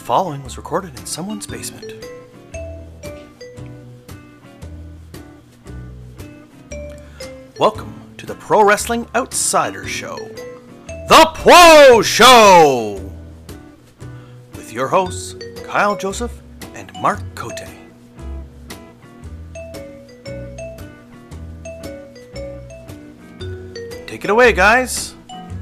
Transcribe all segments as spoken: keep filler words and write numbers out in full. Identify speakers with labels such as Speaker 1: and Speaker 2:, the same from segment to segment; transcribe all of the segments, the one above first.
Speaker 1: following was recorded in someone's basement. Welcome to the Pro Wrestling Outsider Show, The Pro Show! With your hosts, Kyle Joseph and Mark Cote. Take it away, guys!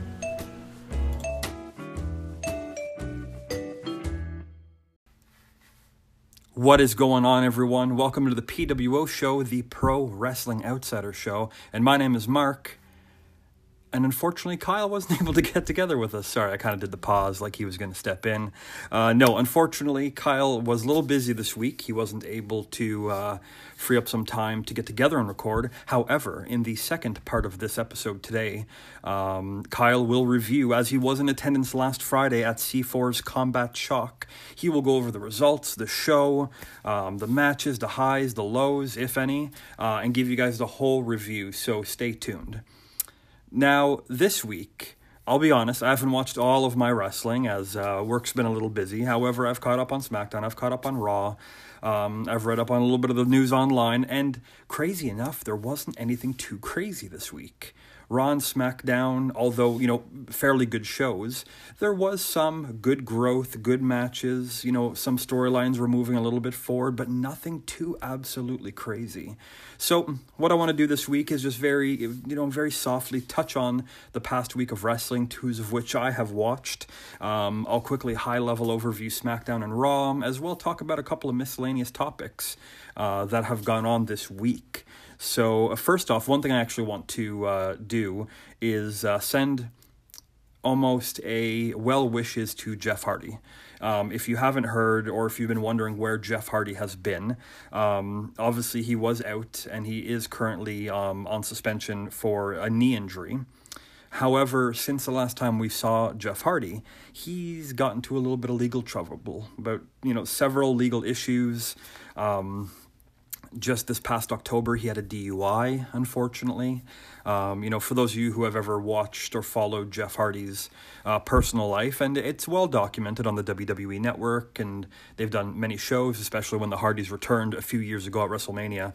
Speaker 2: What is going on, everyone? Welcome to the P W O Show, the Pro Wrestling Outsider Show. And my name is Mark. And unfortunately, Kyle wasn't able to get together with us. Sorry, I kind of did the pause like he was going to step in. Uh, no, unfortunately, Kyle was a little busy this week. He wasn't able to uh, free up some time to get together and record. However, in the second part of this episode today, um, Kyle will review, as he was in attendance last Friday at C four's Combat Shock. He will go over the results, the show, um, the matches, the highs, the lows, if any, uh, and give you guys the whole review, so stay tuned. Now, this week, I'll be honest, I haven't watched all of my wrestling as uh, work's been a little busy. However, I've caught up on SmackDown, I've caught up on Raw, um, I've read up on a little bit of the news online, and crazy enough, there wasn't anything too crazy this week. Raw and SmackDown, although, you know, fairly good shows, there was some good growth, good matches, you know, some storylines were moving a little bit forward, but nothing too absolutely crazy. So what I want to do this week is just very, you know, very softly touch on the past week of wrestling, two of which I have watched. Um, I'll quickly high-level overview SmackDown and Raw, as well talk about a couple of miscellaneous topics uh, that have gone on this week. So uh, first off, one thing I actually want to uh, do is uh, send almost a well wishes to Jeff Hardy. Um, if you haven't heard, or if you've been wondering where Jeff Hardy has been, um, obviously he was out and he is currently um, on suspension for a knee injury. However, since the last time we saw Jeff Hardy, he's gotten to a little bit of legal trouble about, you know, several legal issues. Um, Just this past October, he had a D U I, unfortunately. Um, you know, for those of you who have ever watched or followed Jeff Hardy's uh, personal life, and it's well documented on the W W E Network, and they've done many shows, especially when the Hardys returned a few years ago at WrestleMania.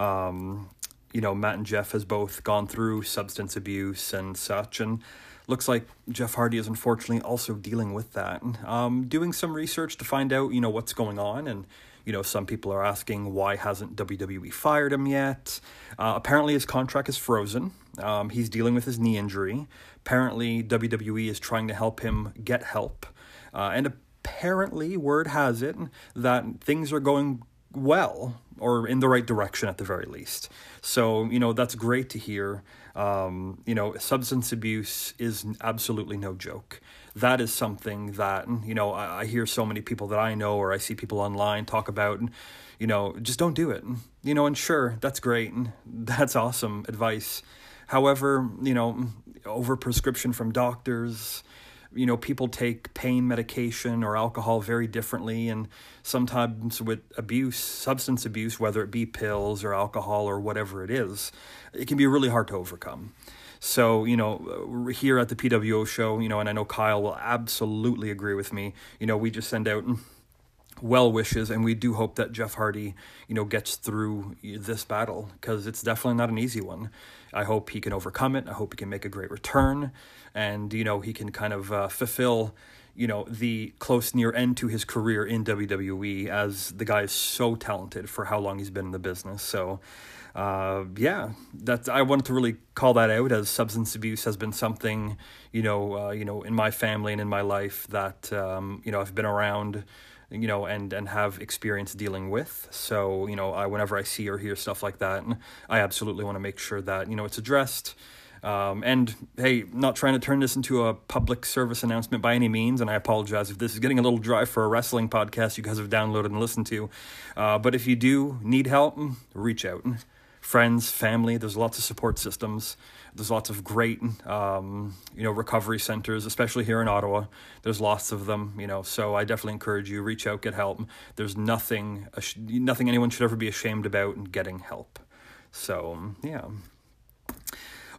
Speaker 2: Um, you know, Matt and Jeff has both gone through substance abuse and such, and looks like Jeff Hardy is unfortunately also dealing with that. Um, doing some research to find out, you know, what's going on, and you know, some people are asking why hasn't W W E fired him yet. Uh, apparently his contract is frozen. Um, he's dealing with his knee injury. Apparently W W E is trying to help him get help. Uh, and apparently, word has it that things are going well, or in the right direction at the very least. So, you know, that's great to hear. Um, you know, substance abuse is absolutely no joke. That is something that, you know, I, I hear so many people that I know, or I see people online talk about, and, you know, just don't do it. You know, and sure, that's great. And that's awesome advice. However, you know, over prescription from doctors, you know, people take pain medication or alcohol very differently, and sometimes with abuse, substance abuse, whether it be pills or alcohol or whatever it is, it can be really hard to overcome. So, you know, here at the P W O Show, you know, and I know Kyle will absolutely agree with me, you know, we just send out well wishes, and we do hope that Jeff Hardy, you know, gets through this battle, because it's definitely not an easy one. I hope he can overcome it. I hope he can make a great return, and, you know, he can kind of uh, fulfill, you know, the close near end to his career in W W E, as the guy is so talented for how long he's been in the business. So, uh, yeah, that's, I wanted to really call that out, as substance abuse has been something, you know, uh, you know, in my family and in my life that, um, you know, I've been around, you know, and, and have experience dealing with. So, you know, I, whenever I see or hear stuff like that, I absolutely want to make sure that, you know, it's addressed. Um, and hey, not trying to turn this into a public service announcement by any means, and I apologize if this is getting a little dry for a wrestling podcast you guys have downloaded and listened to. Uh, but if you do need help, reach out. Friends, family, there's lots of support systems. There's lots of great, um, you know, recovery centers, especially here in Ottawa. There's lots of them, you know, so I definitely encourage you, reach out, get help. There's nothing, nothing anyone should ever be ashamed about in getting help. So, yeah.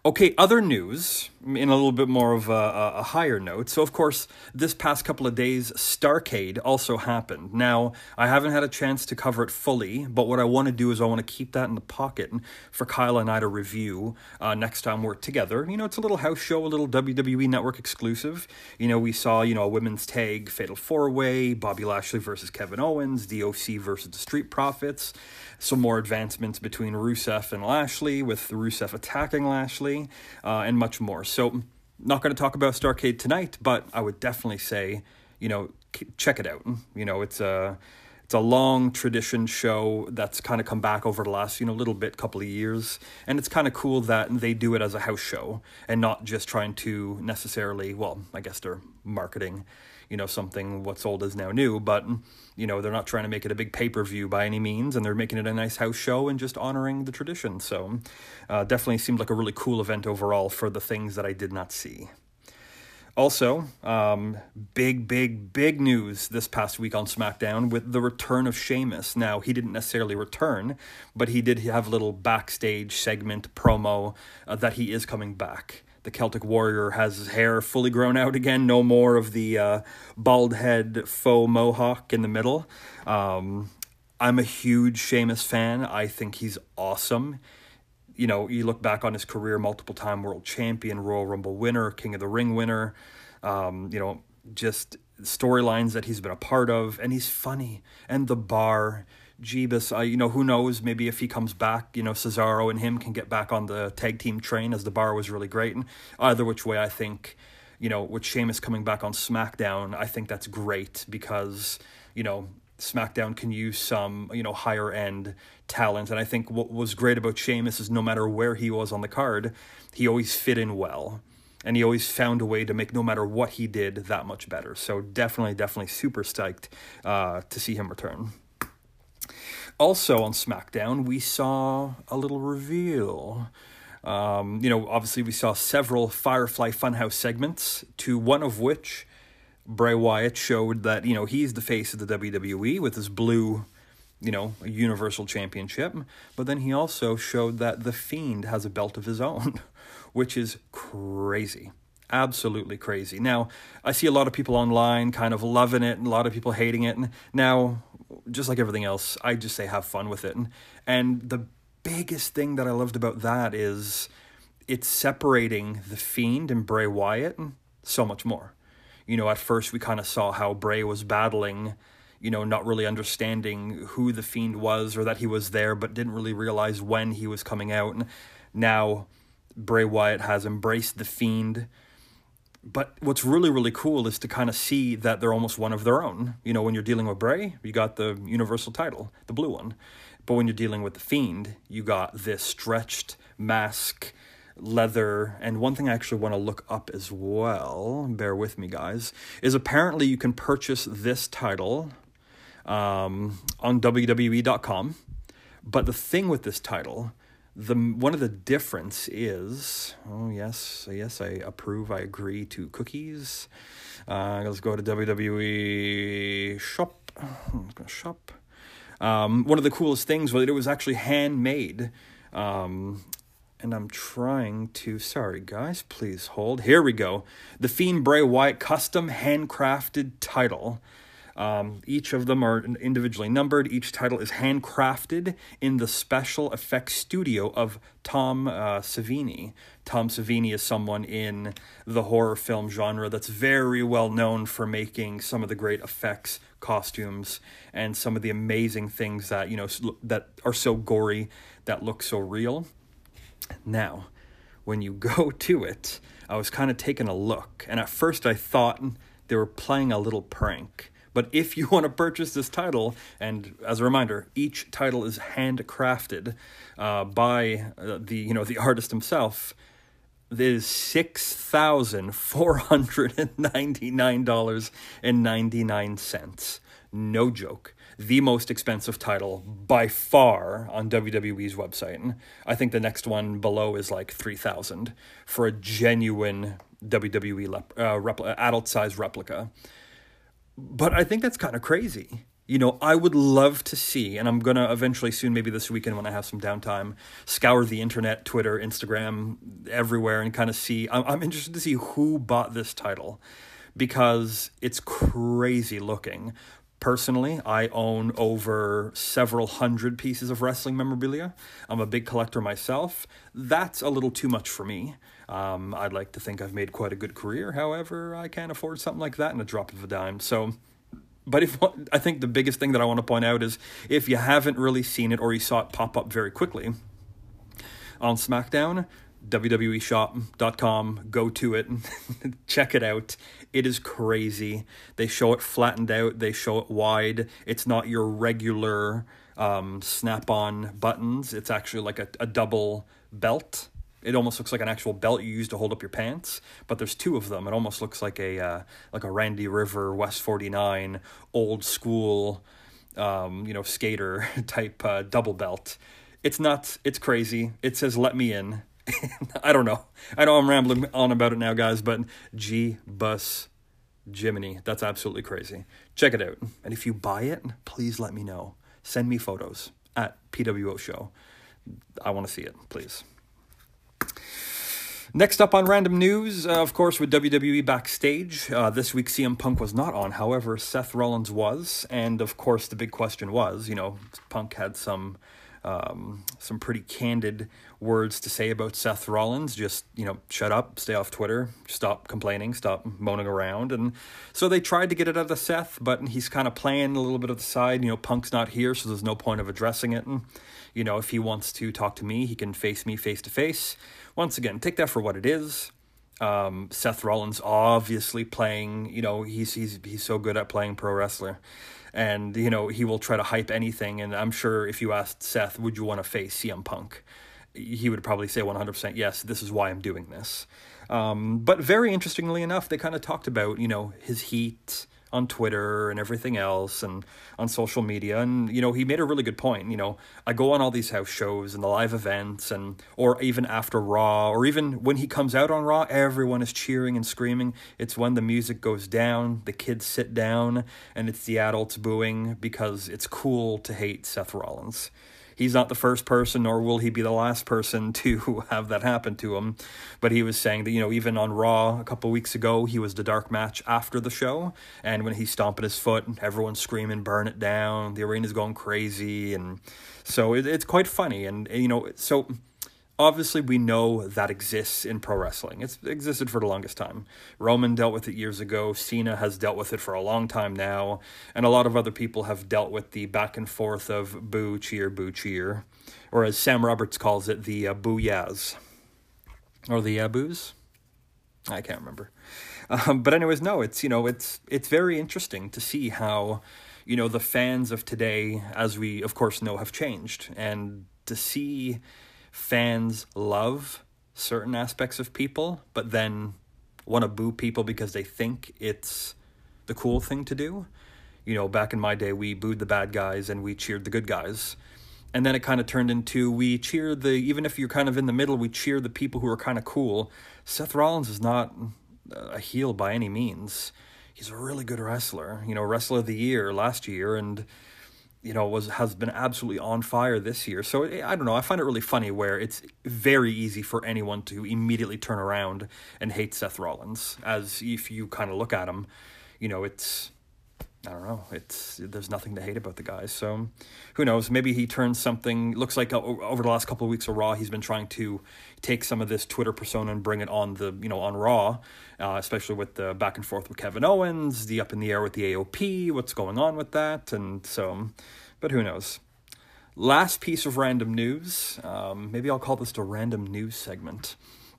Speaker 2: Okay, other news, in a little bit more of a, a higher note. So, of course, this past couple of days, Starrcade also happened. Now, I haven't had a chance to cover it fully, but what I want to do is I want to keep that in the pocket for Kyle and I to review uh, next time we're together. You know, it's a little house show, a little W W E Network exclusive. You know, we saw, you know, a women's tag fatal four-way, Bobby Lashley versus Kevin Owens, D O C versus the Street Profits, some more advancements between Rusev and Lashley, with Rusev attacking Lashley, uh, and much more. So, not going to talk about Starrcade tonight, but I would definitely say, you know, check it out. You know, it's a it's a long tradition show that's kind of come back over the last, you know, little bit, couple of years, and it's kind of cool that they do it as a house show and not just trying to necessarily, well, I guess they're marketing, you know, something what's old is now new, but, you know, they're not trying to make it a big pay-per-view by any means, and they're making it a nice house show and just honoring the tradition. So uh, definitely seemed like a really cool event overall for the things that I did not see. Also, um, big, big, big news this past week on SmackDown with the return of Sheamus. Now, he didn't necessarily return, but he did have a little backstage segment promo uh, that he is coming back. The Celtic Warrior has his hair fully grown out again. No more of the uh, bald head faux mohawk in the middle. Um, I'm a huge Sheamus fan. I think he's awesome. You know, you look back on his career, multiple time world champion, Royal Rumble winner, King of the Ring winner, um, you know, just storylines that he's been a part of, and he's funny. And the Bar, Jeebus, uh, you know, who knows, maybe if he comes back, you know, Cesaro and him can get back on the tag team train, as the Bar was really great. And either which way, I think, you know, with Sheamus coming back on SmackDown, I think that's great because, you know, SmackDown can use some, you know, higher end talent. And I think what was great about Sheamus is no matter where he was on the card, he always fit in well. And he always found a way to make no matter what he did that much better. So definitely, definitely super psyched uh, to see him return. Also on SmackDown, we saw a little reveal. Um, you know, obviously we saw several Firefly Funhouse segments, to one of which Bray Wyatt showed that, you know, he's the face of the W W E with his blue, you know, Universal Championship. But then he also showed that The Fiend has a belt of his own, which is crazy. Absolutely crazy. Now, I see a lot of people online kind of loving it and a lot of people hating it. And now, just like everything else, I just say have fun with it. And, and the biggest thing that I loved about that is it's separating The Fiend and Bray Wyatt so much more. You know, at first we kind of saw how Bray was battling, you know, not really understanding who The Fiend was or that he was there, but didn't really realize when he was coming out. And now Bray Wyatt has embraced The Fiend. But what's really, really cool is to kind of see that they're almost one of their own. You know, when you're dealing with Bray, you got the Universal title, the blue one. But when you're dealing with The Fiend, you got this stretched mask, leather, and one thing I actually want to look up as well, bear with me guys, is apparently you can purchase this title um, on W W E dot com, but the thing with this title, the one of the difference is, oh yes, yes, I approve, I agree to cookies, uh, let's go to W W E shop, shop, um, one of the coolest things was that it was actually handmade, um, and I'm trying to, sorry guys, please hold. Here we go. The Fiend Bray Wyatt custom handcrafted title. Um, each of them are individually numbered. Each title is handcrafted in the special effects studio of Tom uh, Savini. Tom Savini is someone in the horror film genre that's very well known for making some of the great effects, costumes, and some of the amazing things that, you know, that are so gory, that look so real. Now, when you go to it, I was kind of taking a look, and at first I thought they were playing a little prank. But if you want to purchase this title, and as a reminder, each title is handcrafted uh, by uh, the you know the artist himself, it is six thousand four hundred ninety-nine dollars and ninety-nine cents. No joke. The most expensive title by far on W W E's website. And I think the next one below is like three thousand dollars for a genuine W W E lep- uh, repl- adult-size replica. But I think that's kind of crazy. You know, I would love to see, and I'm going to eventually soon, maybe this weekend when I have some downtime, scour the internet, Twitter, Instagram, everywhere, and kind of see. I'm, I'm interested to see who bought this title, because it's crazy looking. Personally, I own over several hundred pieces of wrestling memorabilia. I'm a big collector myself. That's a little too much for me. Um, I'd like to think I've made quite a good career. However, I can't afford something like that in a drop of a dime. So... But if I think the biggest thing that I want to point out is, if you haven't really seen it or you saw it pop up very quickly on SmackDown, W W E shop dot com, go to it, check it out. It is crazy. They show it flattened out. They show it wide. It's not your regular um, snap-on buttons. It's actually like a, a double belt. It almost looks like an actual belt you use to hold up your pants, but there's two of them. It almost looks like a uh, like a Randy River West forty-nine old school, um, you know, skater type uh, double belt. It's nuts. It's crazy. It says "Let me in." I don't know. I know I'm rambling on about it now, guys, but G-Bus Jiminy, that's absolutely crazy. Check it out, and if you buy it, please let me know. Send me photos at P W O Show. I want to see it, please. Next up on Random News, uh, of course, with W W E Backstage. Uh, this week, C M Punk was not on. However, Seth Rollins was. And, of course, the big question was, you know, Punk had some um, some pretty candid words to say about Seth Rollins. Just, you know, shut up, stay off Twitter, stop complaining, stop moaning around. And so they tried to get it out of Seth, but he's kind of playing a little bit of the side. You know, Punk's not here, so there's no point of addressing it. And, you know, if he wants to talk to me, he can face me face to face. Once again, take that for what it is. Um, Seth Rollins obviously playing, you know, he's he's he's so good at playing pro wrestler. And, you know, he will try to hype anything. And I'm sure if you asked Seth, would you want to face C M Punk? He would probably say one hundred percent, yes, this is why I'm doing this. Um, but very interestingly enough, they kind of talked about, you know, his heat on Twitter and everything else and on social media. And, you know, he made a really good point. You know, I go on all these house shows and the live events and, or even after Raw, or even when he comes out on Raw, everyone is cheering and screaming. It's when the music goes down, the kids sit down, and it's the adults booing because it's cool to hate Seth Rollins. He's not the first person, nor will he be the last person to have that happen to him. But he was saying that, you know, even on Raw a couple weeks ago, he was the dark match after the show. And when he's stomping his foot, everyone's screaming, burn it down. The arena's going crazy. And so it, it's quite funny. And, you know, so obviously we know that exists in pro wrestling. It's existed for the longest time. Roman dealt with it years ago. Cena has dealt with it for a long time now. And a lot of other people have dealt with the back and forth of boo, cheer, boo, cheer. Or as Sam Roberts calls it, the uh, boo-yaz. Or the yaboos? I can't remember. Um, but anyways, no, it's, you know, it's it's very interesting to see how, you know, the fans of today, as we, of course, know, have changed. And to see fans love certain aspects of people, but then want to boo people because they think it's the cool thing to do. You know, back in my day, we booed the bad guys and we cheered the good guys. And then it kind of turned into, we cheer the, even if you're kind of in the middle, we cheer the people who are kind of cool. Seth Rollins is not a heel by any means. He's a really good wrestler, you know, wrestler of the year last year, and you know, was has been absolutely on fire this year. So, I don't know, I find it really funny where it's very easy for anyone to immediately turn around and hate Seth Rollins. As if you kind of look at him, you know, it's, I don't know, it's there's nothing to hate about the guy. So, who knows, maybe he turns something, looks like over the last couple of weeks of Raw, he's been trying to take some of this Twitter persona and bring it on the, you know, on Raw, uh, especially with the back and forth with Kevin Owens, the up in the air with the A O P, what's going on with that, and so, but who knows. Last piece of random news, um, maybe I'll call this the random news segment.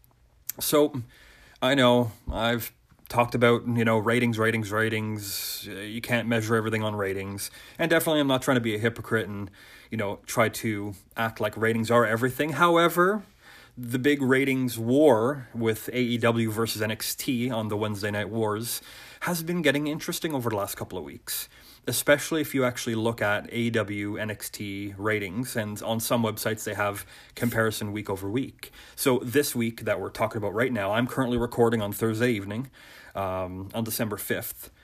Speaker 2: So, I know, I've talked about, you know, ratings, ratings, ratings. You can't measure everything on ratings. And definitely I'm not trying to be a hypocrite and, you know, try to act like ratings are everything. However, the big ratings war with A E W versus N X T on the Wednesday Night Wars has been getting interesting over the last couple of weeks. Especially if you actually look at A E W N X T ratings, and on some websites they have comparison week over week. So this week that we're talking about right now, I'm currently recording on Thursday evening, um, on December fifth.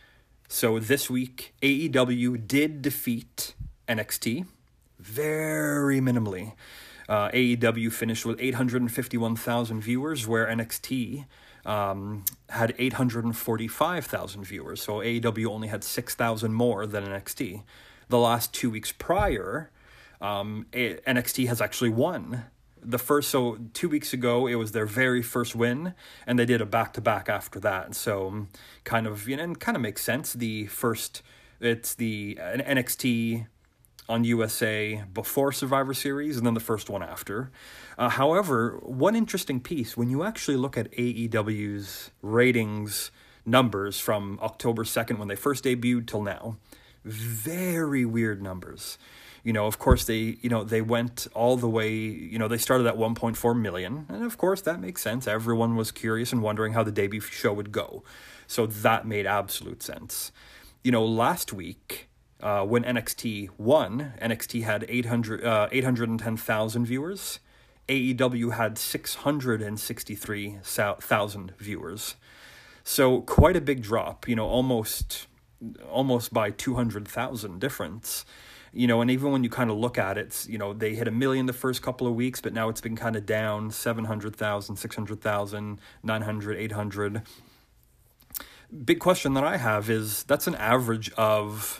Speaker 2: So this week, A E W did defeat N X T very minimally. Uh, A E W finished with eight hundred fifty-one thousand viewers, where N X T um, had eight hundred forty-five thousand viewers. So A E W only had six thousand more than N X T. The last two weeks prior, um, N X T has actually won. The first, so two weeks ago, it was their very first win, and they did a back-to-back after that. So kind of, you know, and kind of makes sense. The first, it's the N X T on U S A before Survivor Series, and then the first one after. Uh, however, one interesting piece, when you actually look at A E W's ratings numbers from October second, when they first debuted, till now, very weird numbers. You know, of course, they, you know, they went all the way, you know, they started at one point four million. And of course, that makes sense. Everyone was curious and wondering how the debut show would go. So that made absolute sense. You know, last week, uh, when N X T won, N X T had eight hundred, uh, eight hundred ten thousand viewers. A E W had six hundred sixty-three thousand viewers. So quite a big drop, you know, almost, almost by two hundred thousand difference. You know, and even when you kind of look at it, you know, they hit a million the first couple of weeks, but now it's been kind of down, seven hundred thousand, six hundred thousand, nine hundred, eight hundred. Big question that I have is, that's an average of,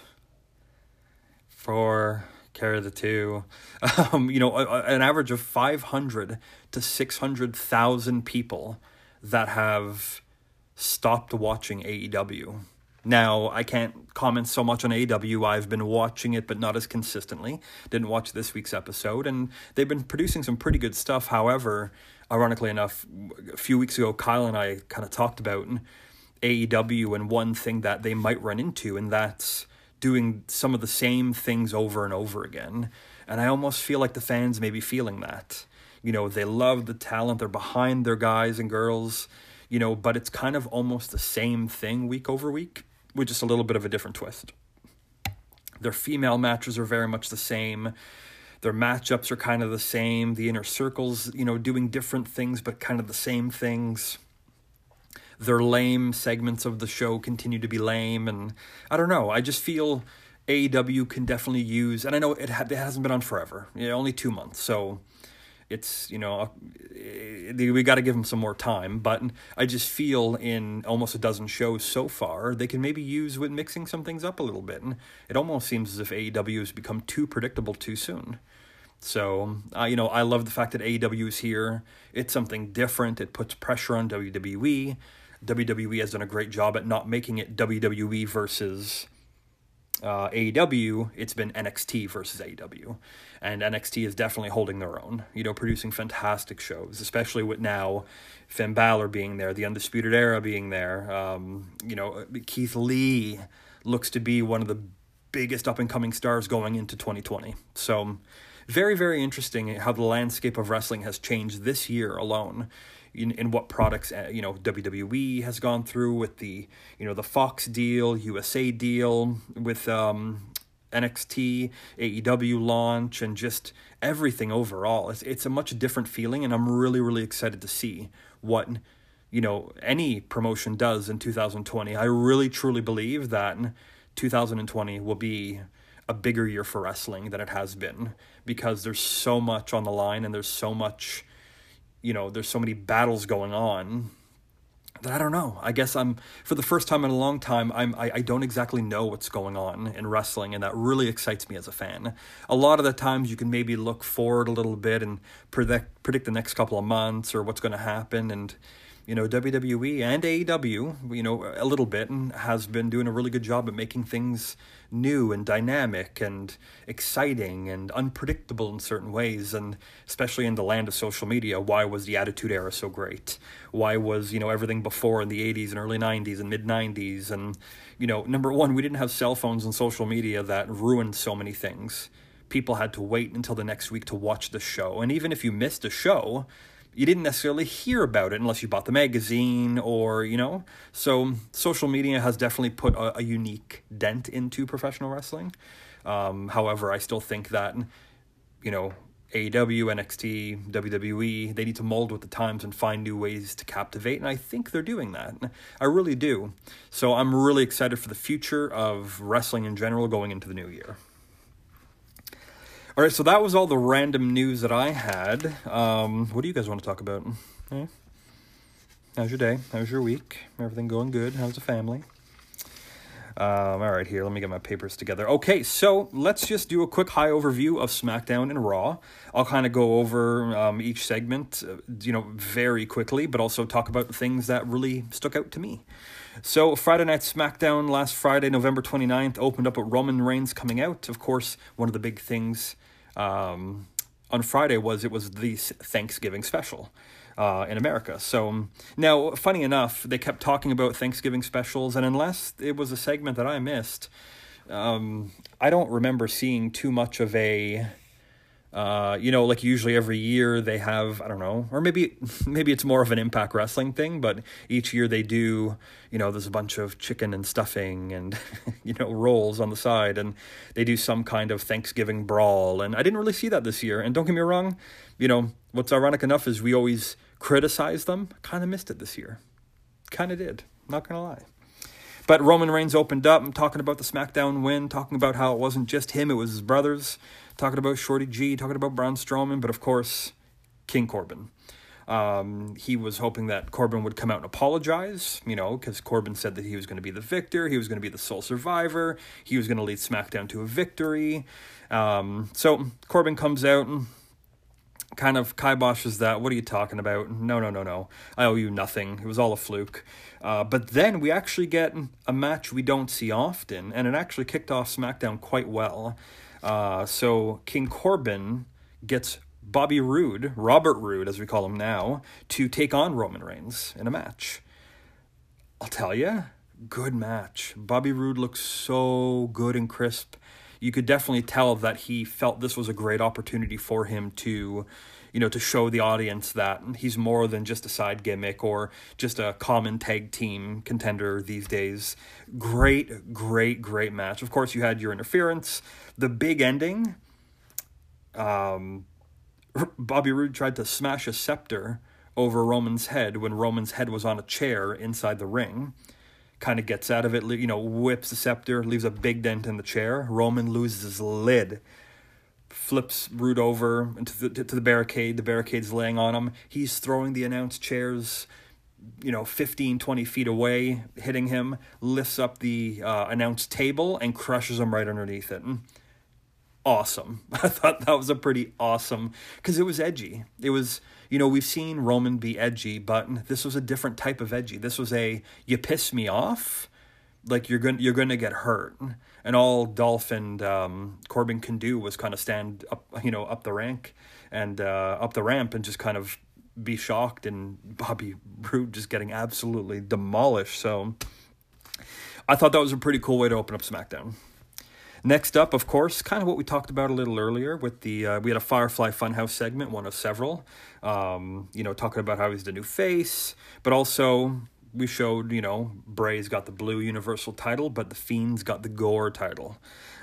Speaker 2: for carry the two, um, you know, a, an average of five hundred to six hundred thousand people that have stopped watching A E W. Now, I can't comment so much on A E W. I've been watching it, but not as consistently. Didn't watch this week's episode, and they've been producing some pretty good stuff. However, ironically enough, a few weeks ago, Kyle and I kind of talked about A E W and one thing that they might run into, and that's doing some of the same things over and over again. And I almost feel like the fans may be feeling that. You know, they love the talent, they're behind their guys and girls, you know, but it's kind of almost the same thing week over week, with just a little bit of a different twist. Their female matches are very much the same. Their matchups are kind of the same. The inner circles, you know, doing different things, but kind of the same things. Their lame segments of the show continue to be lame. And I don't know, I just feel A E W can definitely use, and I know it, ha- it hasn't been on forever, you know, only two months. So it's, you know, we got to give them some more time, but I just feel in almost a dozen shows so far, they can maybe use with mixing some things up a little bit. And it almost seems as if A E W has become too predictable too soon. So, uh, you know, I love the fact that A E W is here. It's something different. It puts pressure on W W E. W W E has done a great job at not making it W W E versus Uh, A E W. It's been N X T versus A E W, and N X T is definitely holding their own, you know, producing fantastic shows, especially with now Finn Balor being there, the Undisputed Era being there. Um, you know, Keith Lee looks to be one of the biggest up-and-coming stars going into twenty twenty. So very, very interesting how the landscape of wrestling has changed this year alone. In, in what products, uh, you know, W W E has gone through with the, you know, the Fox deal, U S A deal, with um, N X T, A E W launch, and just everything overall. It's, it's a much different feeling, and I'm really, really excited to see what, you know, any promotion does in two thousand twenty. I really, truly believe that two thousand twenty will be a bigger year for wrestling than it has been, because there's so much on the line, and there's so much, you know, there's so many battles going on that I don't know. I guess I'm, for the first time in a long time, I'm, I, I don't exactly know what's going on in wrestling, and that really excites me as a fan. A lot of the times you can maybe look forward a little bit and predict, predict the next couple of months or what's going to happen, and, you know, W W E and A E W, you know, a little bit, and has been doing a really good job at making things new and dynamic and exciting and unpredictable in certain ways. And especially in the land of social media, why was the Attitude Era so great? Why was, you know, everything before in the eighties and early nineties and mid nineties? And, you know, number one, we didn't have cell phones and social media that ruined so many things. People had to wait until the next week to watch the show. And even if you missed a show, you didn't necessarily hear about it unless you bought the magazine or, you know. So social media has definitely put a, a unique dent into professional wrestling. Um, however, I still think that, you know, A E W, N X T, W W E, they need to mold with the times and find new ways to captivate, and I think they're doing that. I really do. So I'm really excited for the future of wrestling in general going into the new year. All right, so that was all the random news that I had. Um, what do you guys want to talk about? Eh? How's your day? How's your week? Everything going good? How's the family? Um, all right, here, let me get my papers together. Okay, so let's just do a quick high overview of SmackDown and Raw. I'll kind of go over um, each segment, uh, you know, very quickly, but also talk about the things that really stuck out to me. So Friday Night SmackDown last Friday, November twenty-ninth, opened up with Roman Reigns coming out. Of course, one of the big things um, on Friday was it was the Thanksgiving special. Uh, in America. So now, funny enough, they kept talking about Thanksgiving specials, and unless it was a segment that I missed, um, I don't remember seeing too much of a, uh, you know, like usually every year they have, I don't know, or maybe maybe it's more of an Impact Wrestling thing, but each year they do, you know, there's a bunch of chicken and stuffing and, you know, rolls on the side, and they do some kind of Thanksgiving brawl, and I didn't really see that this year. And don't get me wrong, you know, what's ironic enough is we always criticize them. Kind of missed it this year. Kind of did. Not going to lie. But Roman Reigns opened up. I'm talking about the SmackDown win, talking about how it wasn't just him, it was his brothers, talking about Shorty G, talking about Braun Strowman, but of course, King Corbin. Um, he was hoping that Corbin would come out and apologize, you know, because Corbin said that he was going to be the victor, he was going to be the sole survivor, he was going to lead SmackDown to a victory. Um, so Corbin comes out and kind of kiboshes that. What are you talking about? No, no, no, no. I owe you nothing. It was all a fluke. Uh, but then we actually get a match we don't see often, and it actually kicked off SmackDown quite well. Uh, so King Corbin gets Bobby Roode, Robert Roode as we call him now, to take on Roman Reigns in a match. I'll tell you, good match. Bobby Roode looks so good and crisp. You could definitely tell that he felt this was a great opportunity for him to, you know, to show the audience that he's more than just a side gimmick or just a common tag team contender these days. Great, great, great match. Of course, you had your interference. The big ending, um, Bobby Roode tried to smash a scepter over Roman's head when Roman's head was on a chair inside the ring. Kind of gets out of it, you know, whips the scepter, leaves a big dent in the chair. Roman loses his lid, flips Roode over into the, to the barricade. The barricade's laying on him. He's throwing the announce chairs, you know, fifteen, twenty feet away, hitting him, lifts up the uh, announce table and crushes him right underneath it. And awesome. I thought that was a pretty awesome, because it was edgy. It was, you know, we've seen Roman be edgy, but this was a different type of edgy. This was a, you piss me off, like you're going you're going to get hurt. And all Dolph and um, Corbin can do was kind of stand up, you know, up the rank and uh, up the ramp and just kind of be shocked, and Bobby Roode just getting absolutely demolished. So I thought that was a pretty cool way to open up SmackDown. Next up, of course, kind of what we talked about a little earlier with the, uh, we had a Firefly Funhouse segment, one of several, um, you know, talking about how he's the new face, but also we showed, you know, Bray's got the blue Universal title, but the Fiend's got the Gore title.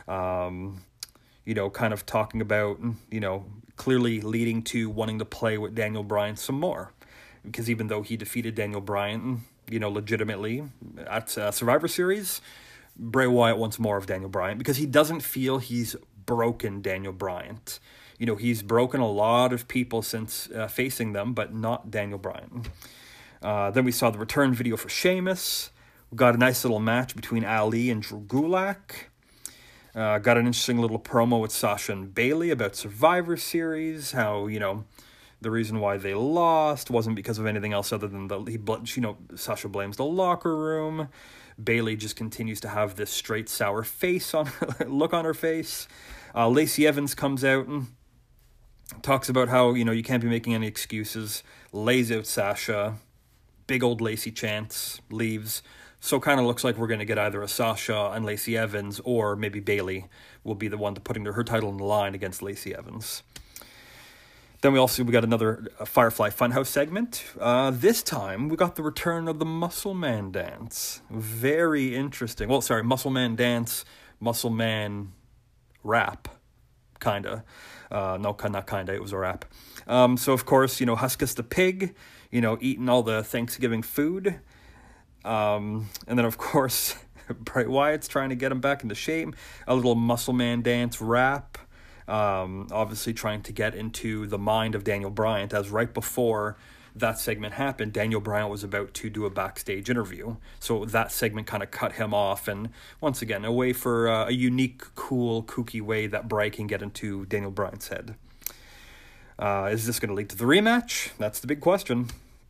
Speaker 2: Um, you know, kind of talking about, you know, clearly leading to wanting to play with Daniel Bryan some more, because even though he defeated Daniel Bryan, you know, legitimately at uh, Survivor Series, Bray Wyatt wants more of Daniel Bryan because he doesn't feel he's broken Daniel Bryan. You know, he's broken a lot of people since uh, facing them, but not Daniel Bryan. Uh, then we saw the return video for Sheamus. We got a nice little match between Ali and Drew Gulak. Uh, got an interesting little promo with Sasha and Bayley about Survivor Series, how, you know, the reason why they lost wasn't because of anything else other than the, he, you know, Sasha blames the locker room. Bayley just continues to have this straight sour face on look on her face. Uh, Lacey Evans comes out and talks about how, you know, you can't be making any excuses. Lays out Sasha. Big old Lacey chants. Leaves. So kind of looks like we're going to get either a Sasha and Lacey Evans, or maybe Bayley will be the one to putting her title in the line against Lacey Evans. Then we also we got another uh, Firefly Funhouse segment. Uh, this time, we got the return of the Muscle Man dance. Very interesting. Well, sorry, Muscle Man dance, Muscle Man rap kinda. Uh, no, not kinda, it was a rap. Um, so, of course, you know, Huskus the pig, you know, eating all the Thanksgiving food. Um, and then, of course, Bray Wyatt's trying to get him back into shape. A little muscle man dance rap. Um, obviously trying to get into the mind of Daniel Bryan, as right before that segment happened, Daniel Bryan was about to do a backstage interview. So that segment kind of cut him off. And once again, a way for uh, a unique, cool, kooky way that Bray can get into Daniel Bryan's head. Uh, is this going to lead to the rematch? That's the big question.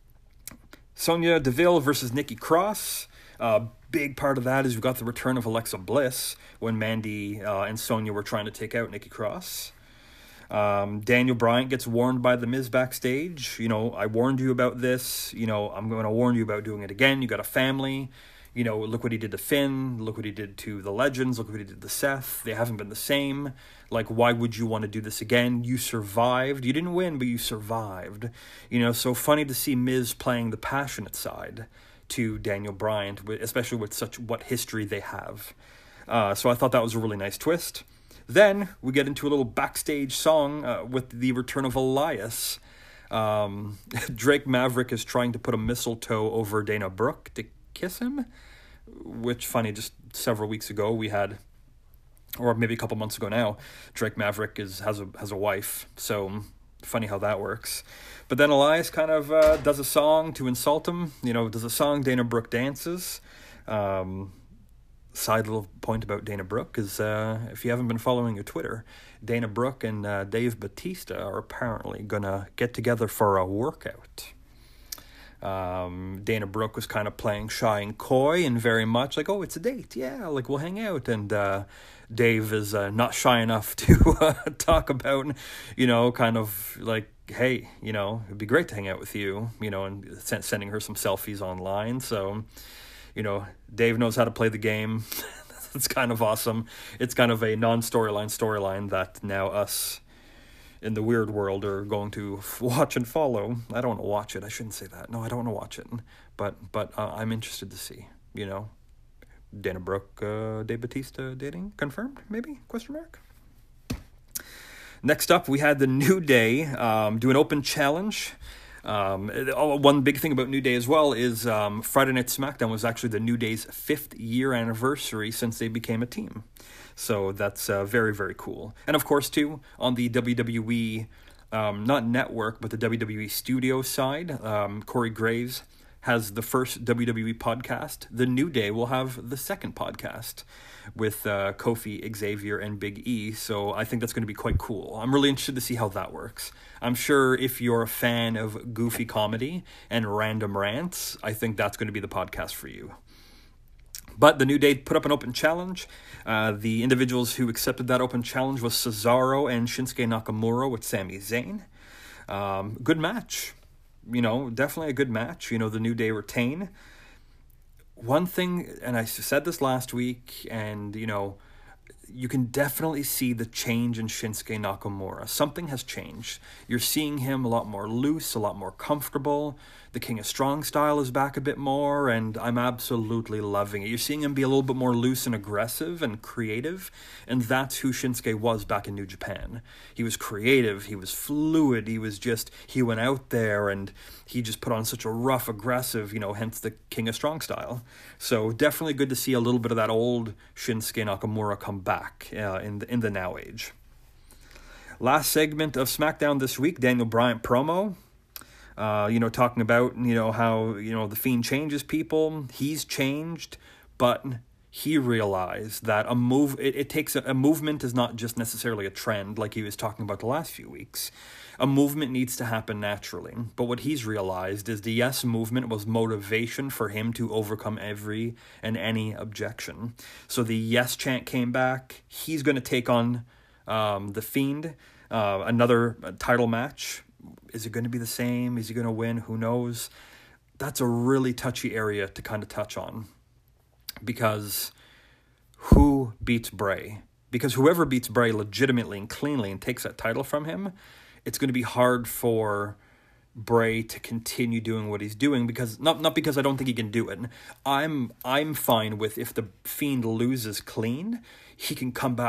Speaker 2: Sonya Deville versus Nikki Cross. Uh, big part of that is we've got the return of Alexa Bliss when Mandy uh, and Sonya were trying to take out Nikki Cross. Um, Daniel Bryan gets warned by The Miz backstage. You know, I warned you about this. You know, I'm going to warn you about doing it again. You got a family. You know, look what he did to Finn. Look what he did to the Legends. Look what he did to Seth. They haven't been the same. Like, why would you want to do this again? You survived. You didn't win, but you survived. You know, so funny to see Miz playing the passionate side to Daniel Bryan, especially with such what history they have. Uh, so I thought that was a really nice twist. Then we get into a little backstage song uh, with the return of Elias. Um, Drake Maverick is trying to put a mistletoe over Dana Brooke to kiss him, which, funny, just several weeks ago we had, or maybe a couple months ago now, Drake Maverick is has a has a wife. So funny how that works. But then Elias kind of uh, does a song to insult him. You know, does a song, Dana Brooke dances. Um, side little point about Dana Brooke is, uh, if you haven't been following your Twitter, Dana Brooke and uh, Dave Bautista are apparently going to get together for a workout. Um, Dana Brooke was kind of playing shy and coy and very much like, oh, it's a date. Yeah, like we'll hang out. And uh, Dave is uh, not shy enough to uh, talk about, you know, kind of like, hey, you know, it'd be great to hang out with you, you know, and sending her some selfies online. So, you know, Dave knows how to play the game. It's kind of awesome. It's kind of a non-storyline storyline that now us in the weird world are going to watch and follow. I don't want to watch it. I shouldn't say that. No, I don't want to watch it. But but uh, I'm interested to see, you know, Dana Brooke, uh, Dave Bautista dating confirmed, maybe? Question mark. Next up, we had the New Day um, do an open challenge. Um, one big thing about New Day as well is um, Friday Night SmackDown was actually the New Day's fifth year anniversary since they became a team. So that's uh, very, very cool. And of course, too, on the W W E, um, not network, but the W W E studio side, um, Corey Graves has the first W W E podcast. The New Day will have the second podcast with uh, Kofi, Xavier, and Big E. So I think that's going to be quite cool. I'm really interested to see how that works. I'm sure if you're a fan of goofy comedy and random rants, I think that's going to be the podcast for you. But the New Day put up an open challenge. Uh, the individuals who accepted that open challenge was Cesaro and Shinsuke Nakamura with Sami Zayn. Um, good match. You know, definitely a good match. You know, the New Day retain. One thing, and I said this last week, and, you know, you can definitely see the change in Shinsuke Nakamura. Something has changed. You're seeing him a lot more loose, a lot more comfortable. The King of Strong style is back a bit more, and I'm absolutely loving it. You're seeing him be a little bit more loose and aggressive and creative, and that's who Shinsuke was back in New Japan. He was creative, he was fluid, he was just, he went out there, and he just put on such a rough, aggressive, you know, hence the King of Strong style. So definitely good to see a little bit of that old Shinsuke Nakamura come back uh, in the, in the now age. Last segment of SmackDown this week, Daniel Bryan promo. Uh, you know, talking about, you know, how, you know, the Fiend changes people. He's changed, but he realized that a move, it, it takes a, a movement is not just necessarily a trend like he was talking about the last few weeks. A movement needs to happen naturally. But what he's realized is the yes movement was motivation for him to overcome every and any objection. So the yes chant came back. He's going to take on um, the Fiend, uh, another title match. Is it going to be the same? Is he going to win? Who knows? That's a really touchy area to kind of touch on. Because who beats Bray? Because whoever beats Bray legitimately and cleanly and takes that title from him, it's going to be hard for Bray to continue doing what he's doing, because not not because I don't think he can do it. I'm I'm fine with if the Fiend loses clean, he can come back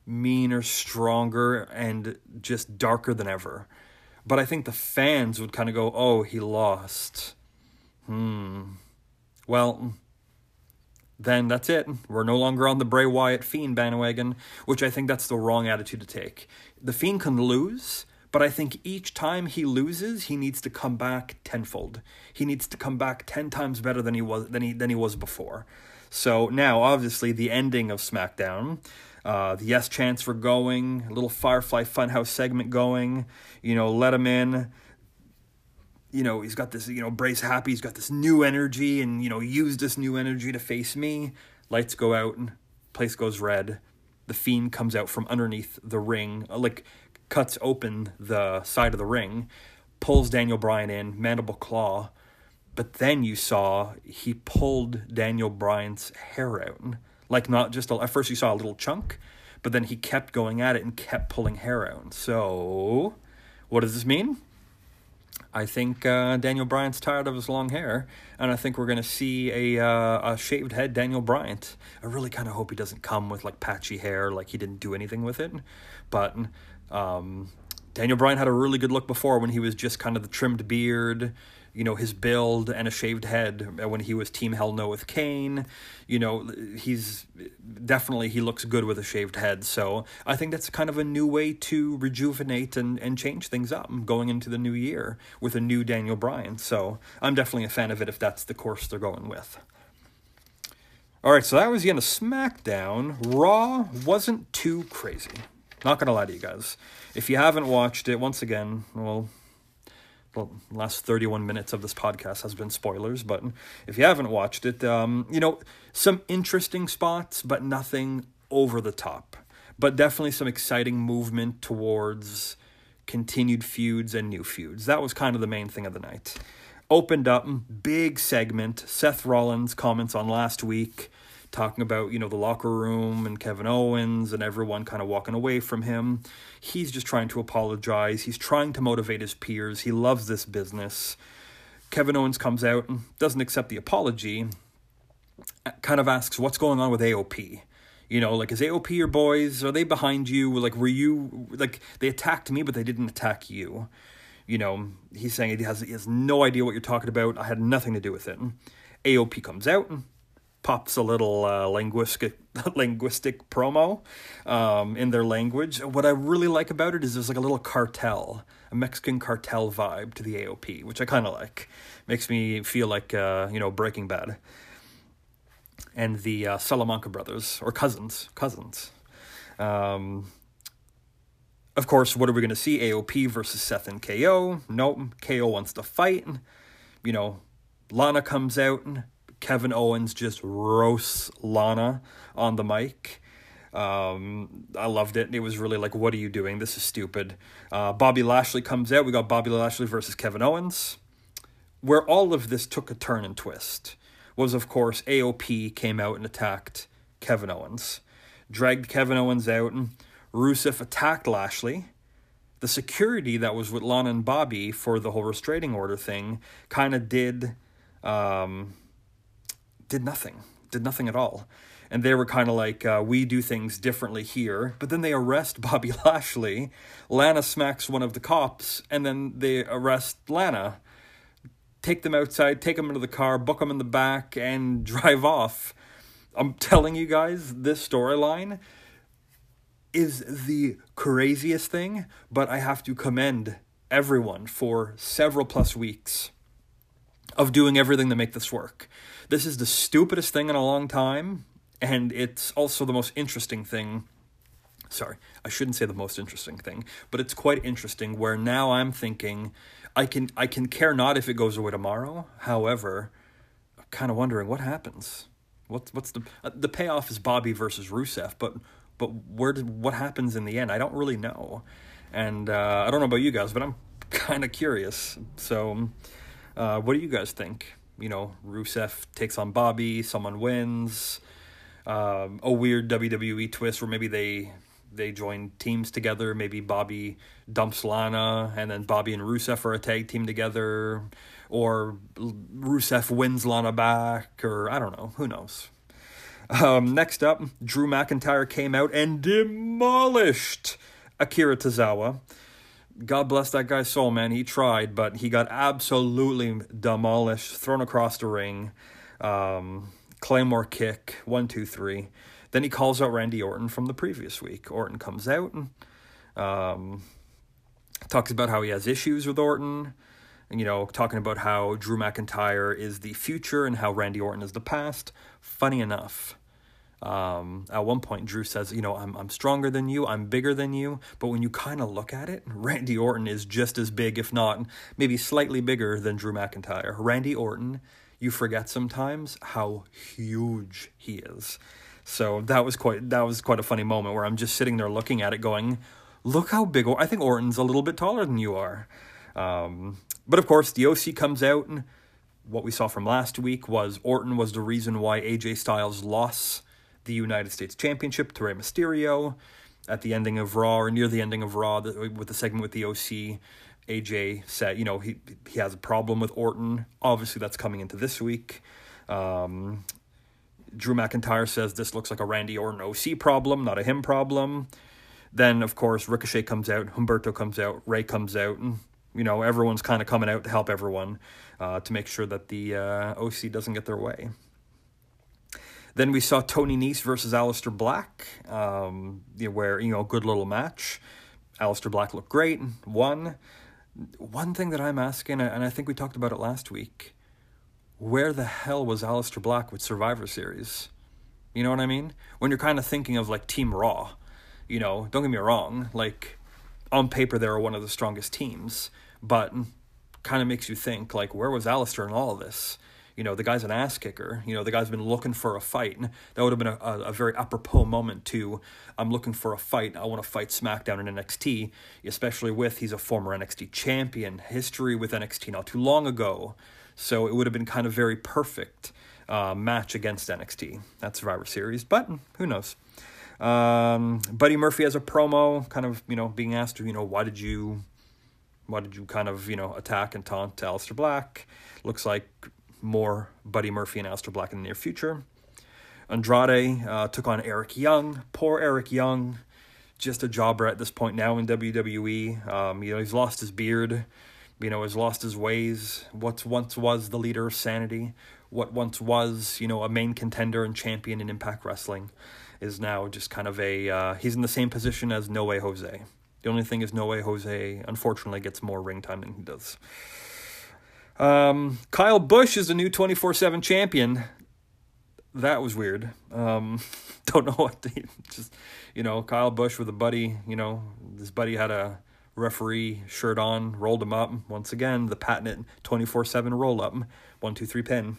Speaker 2: meaner, stronger, and just darker than ever. But I think the fans would kind of go, oh, he lost. Hmm. Well, then that's it. We're no longer on the Bray Wyatt Fiend bandwagon, which I think that's the wrong attitude to take. The Fiend can lose, but I think each time he loses, he needs to come back tenfold. He needs to come back ten times better than he was than he than he was before. So now, obviously, the ending of SmackDown, uh, the Yes Chants were going, a little Firefly Funhouse segment going, you know, let him in. You know, he's got this, you know, Bray's happy, he's got this new energy, and, you know, use this new energy to face me. Lights go out, and place goes red. The Fiend comes out from underneath the ring, like, cuts open the side of the ring, pulls Daniel Bryan in, mandible claw. But then you saw he pulled Daniel Bryan's hair out. Like, not just, a, at first you saw a little chunk, but then he kept going at it and kept pulling hair out. So, what does this mean? I think uh, Daniel Bryan's tired of his long hair, and I think we're going to see a uh, a shaved head Daniel Bryan. I really kind of hope he doesn't come with, like, patchy hair, like he didn't do anything with it. But um, Daniel Bryan had a really good look before when he was just kind of the trimmed beard, you know, his build and a shaved head when he was Team Hell No with Kane. You know, he's definitely, he looks good with a shaved head. So I think that's kind of a new way to rejuvenate and, and change things up going into the new year with a new Daniel Bryan. So I'm definitely a fan of it if that's the course they're going with. All right, so that was the end of SmackDown. Raw wasn't too crazy. Not going to lie to you guys. If you haven't watched it, once again, well... Well, the last thirty-one minutes of this podcast has been spoilers, but if you haven't watched it, um, you know, some interesting spots, but nothing over the top. But definitely some exciting movement towards continued feuds and new feuds. That was kind of the main thing of the night. Opened up, big segment, Seth Rollins comments on last week, talking about, you know, the locker room and Kevin Owens and everyone kind of walking away from him. He's just trying to apologize. He's trying to motivate his peers. He loves this business. Kevin Owens comes out and doesn't accept the apology. Kind of asks, what's going on with A O P? You know, like, is A O P your boys? Are they behind you? Like, were you, like, they attacked me, but they didn't attack you. You know, he's saying he has, he has no idea what you're talking about. I had nothing to do with it. A O P comes out and pops a little uh, linguistic linguistic promo um, in their language. What I really like about it is there's like a little cartel, a Mexican cartel vibe to the A O P, which I kind of like. Makes me feel like, uh, you know, Breaking Bad. And the uh, Salamanca brothers, or cousins, cousins. Um, of course, what are we going to see? A O P versus Seth and K O. Nope, K O wants to fight. You know, Lana comes out and Kevin Owens just roasts Lana on the mic. Um, I loved it. It was really like, what are you doing? This is stupid. Uh, Bobby Lashley comes out. We got Bobby Lashley versus Kevin Owens. Where all of this took a turn and twist was, of course, A O P came out and attacked Kevin Owens. Dragged Kevin Owens out, and Rusev attacked Lashley. The security that was with Lana and Bobby for the whole restraining order thing kind of did... Um, did nothing, did nothing at all. And they were kind of like, uh, we do things differently here. But then they arrest Bobby Lashley. Lana smacks one of the cops, and then they arrest Lana. Take them outside, take them into the car, book them in the back, and drive off. I'm telling you guys, this storyline is the craziest thing, but I have to commend everyone for several plus weeks of doing everything to make this work. This is the stupidest thing in a long time, and it's also the most interesting thing. Sorry, I shouldn't say the most interesting thing, but it's quite interesting where now I'm thinking I can I can care not if it goes away tomorrow. However, I'm kind of wondering what happens. What's what's the uh, the payoff is Bobby versus Rusev, but but where did what happens in the end? I don't really know, and uh, I don't know about you guys, but I'm kind of curious. So, uh, what do you guys think? You know, Rusev takes on Bobby, someone wins, um, a weird W W E twist where maybe they they join teams together, maybe Bobby dumps Lana, and then Bobby and Rusev are a tag team together, or Rusev wins Lana back, or I don't know, who knows. Um, next up, Drew McIntyre came out and demolished Akira Tozawa. God bless that guy's soul, man. He tried, but he got absolutely demolished, thrown across the ring. Um, Claymore kick, one, two, three. Then he calls out Randy Orton from the previous week. Orton comes out and um, talks about how he has issues with Orton. And, you know, talking about how Drew McIntyre is the future and how Randy Orton is the past. Funny enough, um, at one point, Drew says, you know, I'm I'm stronger than you, I'm bigger than you. But when you kind of look at it, Randy Orton is just as big, if not maybe slightly bigger than Drew McIntyre. Randy Orton, you forget sometimes how huge he is. So that was quite that was quite a funny moment where I'm just sitting there looking at it going, look how big, or- I think Orton's a little bit taller than you are. Um, but of course, the O C comes out, and what we saw from last week was Orton was the reason why A J Styles lost the United States Championship to Rey Mysterio at the ending of Raw, or near the ending of Raw, with the segment with the O C. A J said, you know, he he has a problem with Orton. Obviously, that's coming into this week. Um, Drew McIntyre says this looks like a Randy Orton O C problem, not a him problem. Then, of course, Ricochet comes out, Humberto comes out, Ray comes out, and, you know, everyone's kind of coming out to help everyone uh, to make sure that the uh, O C doesn't get their way. Then we saw Tony Nese versus Aleister Black, um, you know, where, you know, good little match. Aleister Black looked great, won. One thing that I'm asking, and I think we talked about it last week, where the hell was Aleister Black with Survivor Series? You know what I mean? When you're kind of thinking of, like, Team Raw, you know, don't get me wrong, like, on paper they're one of the strongest teams, but kind of makes you think, like, where was Aleister in all of this? You know, the guy's an ass kicker. You know, the guy's been looking for a fight. And that would have been a, a, a very apropos moment to, I'm looking for a fight. I want to fight SmackDown in N X T, especially with, he's a former N X T champion, history with N X T not too long ago. So it would have been kind of very perfect uh, match against N X T at Survivor Series. But who knows? Um, Buddy Murphy has a promo, kind of, you know, being asked, you know, why did you, why did you kind of, you know, attack and taunt Aleister Black? Looks like more Buddy Murphy and Aleister Black in the near future. Andrade uh, took on Eric Young. Poor Eric Young, just a jobber at this point now in W W E. Um, you know, he's lost his beard. You know, he's lost his ways. What once was the leader of Sanity, what once was, you know, a main contender and champion in Impact Wrestling, is now just kind of a, uh, he's in the same position as No Way Jose. The only thing is No Way Jose, unfortunately, gets more ring time than he does. Um, Kyle Busch is the new twenty-four seven champion. That was weird. Um, don't know what to, just, you know, Kyle Busch with a buddy, you know, his buddy had a referee shirt on, rolled him up. Once again, the patented twenty-four seven roll up, one, two, three pin.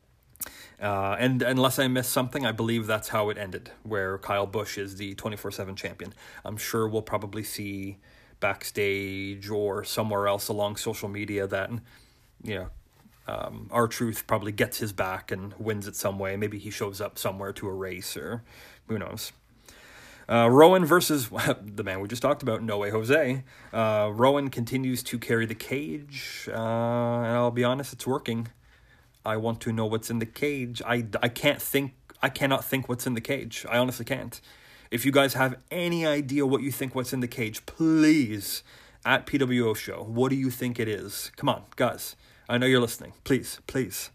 Speaker 2: Uh, and unless I missed something, I believe that's how it ended, where Kyle Busch is the twenty-four seven champion. I'm sure we'll probably see backstage or somewhere else along social media that, you know, um, R-Truth probably gets his back and wins it some way. Maybe he shows up somewhere to a race, or who knows. Uh, Rowan versus the man we just talked about, No Way Jose. Uh, Rowan continues to carry the cage, uh, and I'll be honest, it's working. I want to know what's in the cage. I, I can't think, I cannot think what's in the cage. I honestly can't. If you guys have any idea what you think what's in the cage, please, at P W O Show, what do you think it is? Come on, guys. I know you're listening. Please, please.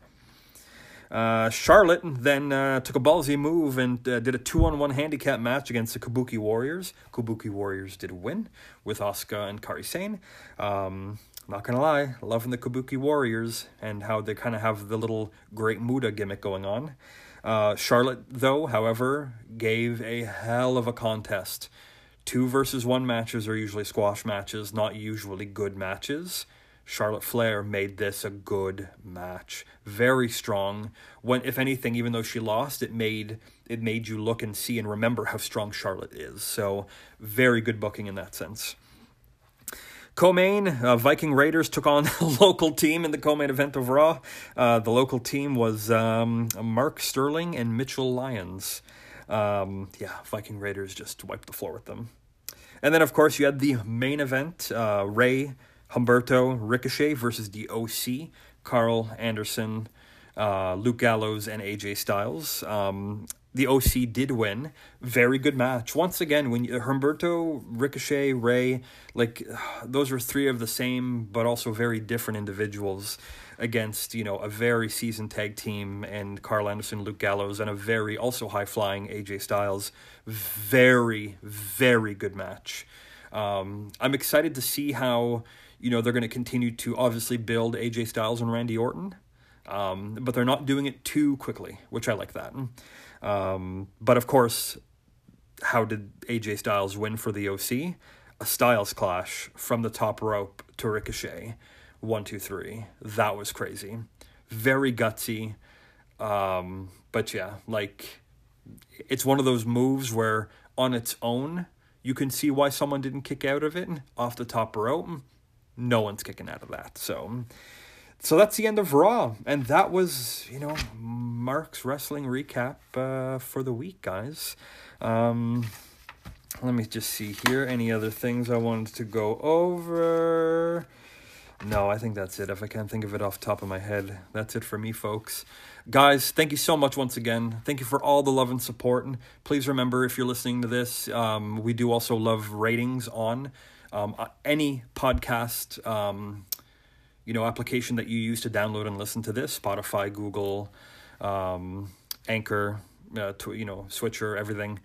Speaker 2: Uh, Charlotte then uh, took a ballsy move and uh, did a two-on-one handicap match against the Kabuki Warriors. Kabuki Warriors did win with Asuka and Kairi Sane. Um, not gonna lie, loving the Kabuki Warriors and how they kind of have the little Great Muta gimmick going on. Uh, Charlotte, though, however, gave a hell of a contest. Two versus one matches are usually squash matches, not usually good matches. Charlotte Flair made this a good match. Very strong. When, if anything, even though she lost, it made it made you look and see and remember how strong Charlotte is. So, very good booking in that sense. Co-main, uh, Viking Raiders took on a local team in the co-main event of Raw. Uh, the local team was um, Mark Sterling and Mitchell Lyons. Um, yeah, Viking Raiders just wiped the floor with them. And then, of course, you had the main event, uh, Ray, Humberto, Ricochet versus the O C, Carl Anderson, uh, Luke Gallows, and A J Styles. Um, the O C did win. Very good match. Once again, when you, Humberto, Ricochet, Ray, like those are three of the same, but also very different individuals against, you know, a very seasoned tag team and Carl Anderson, Luke Gallows, and a very also high-flying A J Styles. Very, very good match. Um, I'm excited to see how, you know, they're going to continue to obviously build A J Styles and Randy Orton, um, but they're not doing it too quickly, which I like that. Um, but of course, how did A J Styles win for the O C? A Styles clash from the top rope to Ricochet. One, two, three. That was crazy. Very gutsy. Um, but yeah, like, it's one of those moves where on its own, you can see why someone didn't kick out of it off the top rope. No one's kicking out of that. So, so that's the end of Raw. And that was, you know, Mark's wrestling recap uh, for the week, guys. Um, let me just see here. Any other things I wanted to go over? No, I think that's it. If I can't think of it off the top of my head, that's it for me, folks. Guys, thank you so much once again. Thank you for all the love and support. And please remember, if you're listening to this, um, we do also love ratings on um, any podcast, um, you know, application that you use to download and listen to this. Spotify, Google, um, Anchor, uh, tw- you know, Switcher, everything.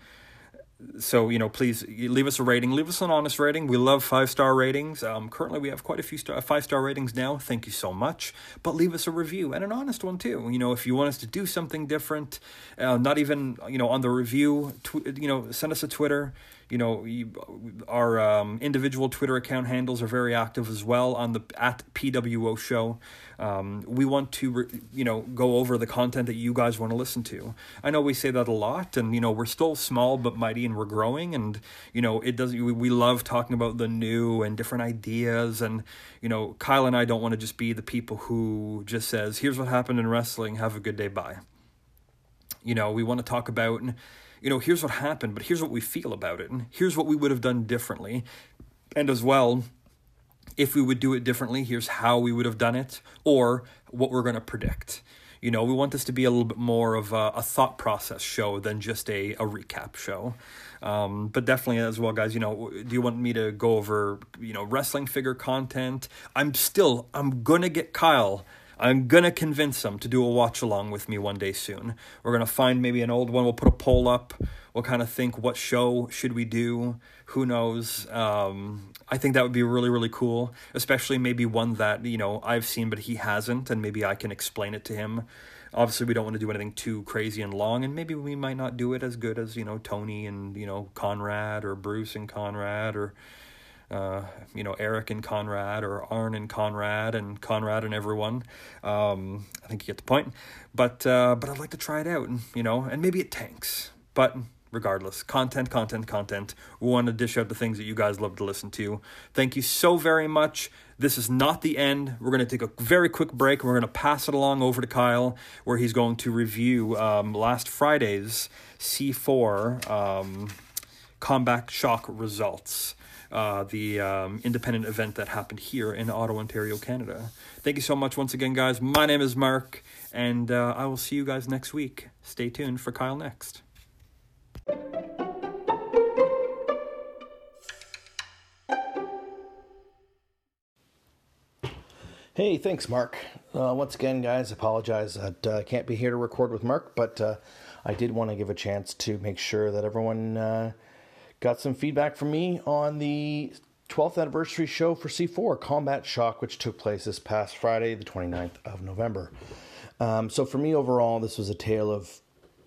Speaker 2: So, you know, please leave us a rating. Leave us an honest rating. We love five-star ratings. Um, currently, we have quite a few star, five-star ratings now. Thank you so much. But leave us a review, and an honest one, too. You know, if you want us to do something different, uh, not even, you know, on the review, tw- you know, send us a Twitter. You know, you, our um, individual Twitter account handles are very active as well on the at P W O show. Um, we want to, re, you know, go over the content that you guys want to listen to. I know we say that a lot, and, you know, we're still small but mighty, and we're growing, and, you know, it doesn't, we, we love talking about the new and different ideas, and, you know, Kyle and I don't want to just be the people who just says, here's what happened in wrestling, have a good day, bye. You know, we want to talk about, you know, here's what happened, but here's what we feel about it, and here's what we would have done differently, and as well, if we would do it differently, here's how we would have done it, or what we're going to predict. You know, we want this to be a little bit more of a, a thought process show than just a, a recap show. Um, but definitely as well, guys, you know, do you want me to go over, you know, wrestling figure content? I'm still, I'm going to get Kyle. I'm going to convince him to do a watch along with me one day soon. We're going to find maybe an old one. We'll put a poll up. We'll kind of think, what show should we do? Who knows? Um, I think that would be really, really cool, especially maybe one that, you know, I've seen, but he hasn't, and maybe I can explain it to him. Obviously, we don't want to do anything too crazy and long, and maybe we might not do it as good as, you know, Tony and, you know, Conrad, or Bruce and Conrad, or, uh, you know, Eric and Conrad, or Arn and Conrad, and Conrad and everyone. Um, I think you get the point. But, uh, but I'd like to try it out, and, you know, and maybe it tanks. But regardless, content, content, content. We want to dish out the things that you guys love to listen to. Thank you so very much. This is not the end. We're going to take a very quick break. We're going to pass it along over to Kyle, where he's going to review um, last Friday's C four um, Combat Shock results. Uh, the um, independent event that happened here in Ottawa, Ontario, Canada. Thank you so much once again, guys. My name is Mark, and uh, I will see you guys next week. Stay tuned for Kyle Next.
Speaker 1: Hey, thanks, Mark. Uh, once again, guys, apologize that I uh, can't be here to record with Mark, but uh, I did want to give a chance to make sure that everyone uh, got some feedback from me on the twelfth anniversary show for C four, Combat Shock, which took place this past Friday, the twenty-ninth of November. Um, so for me, overall, this was a tale of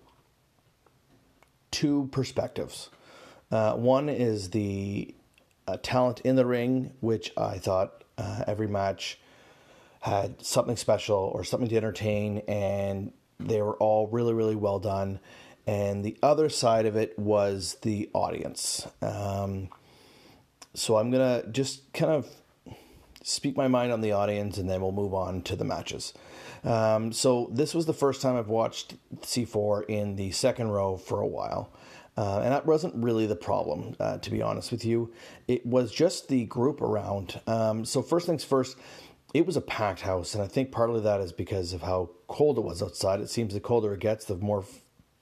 Speaker 1: two perspectives. Uh, one is the uh, talent in the ring, which I thought uh, every match had something special or something to entertain, and they were all really, really well done. And the other side of it was the audience. Um, so I'm going to just kind of speak my mind on the audience, and then we'll move on to the matches. Um, so this was the first time I've watched C four in the second row for a while. Uh, and that wasn't really the problem, uh, to be honest with you. It was just the group around. Um, so first things first, it was a packed house, and I think partly that is because of how cold it was outside. It seems the colder it gets, the more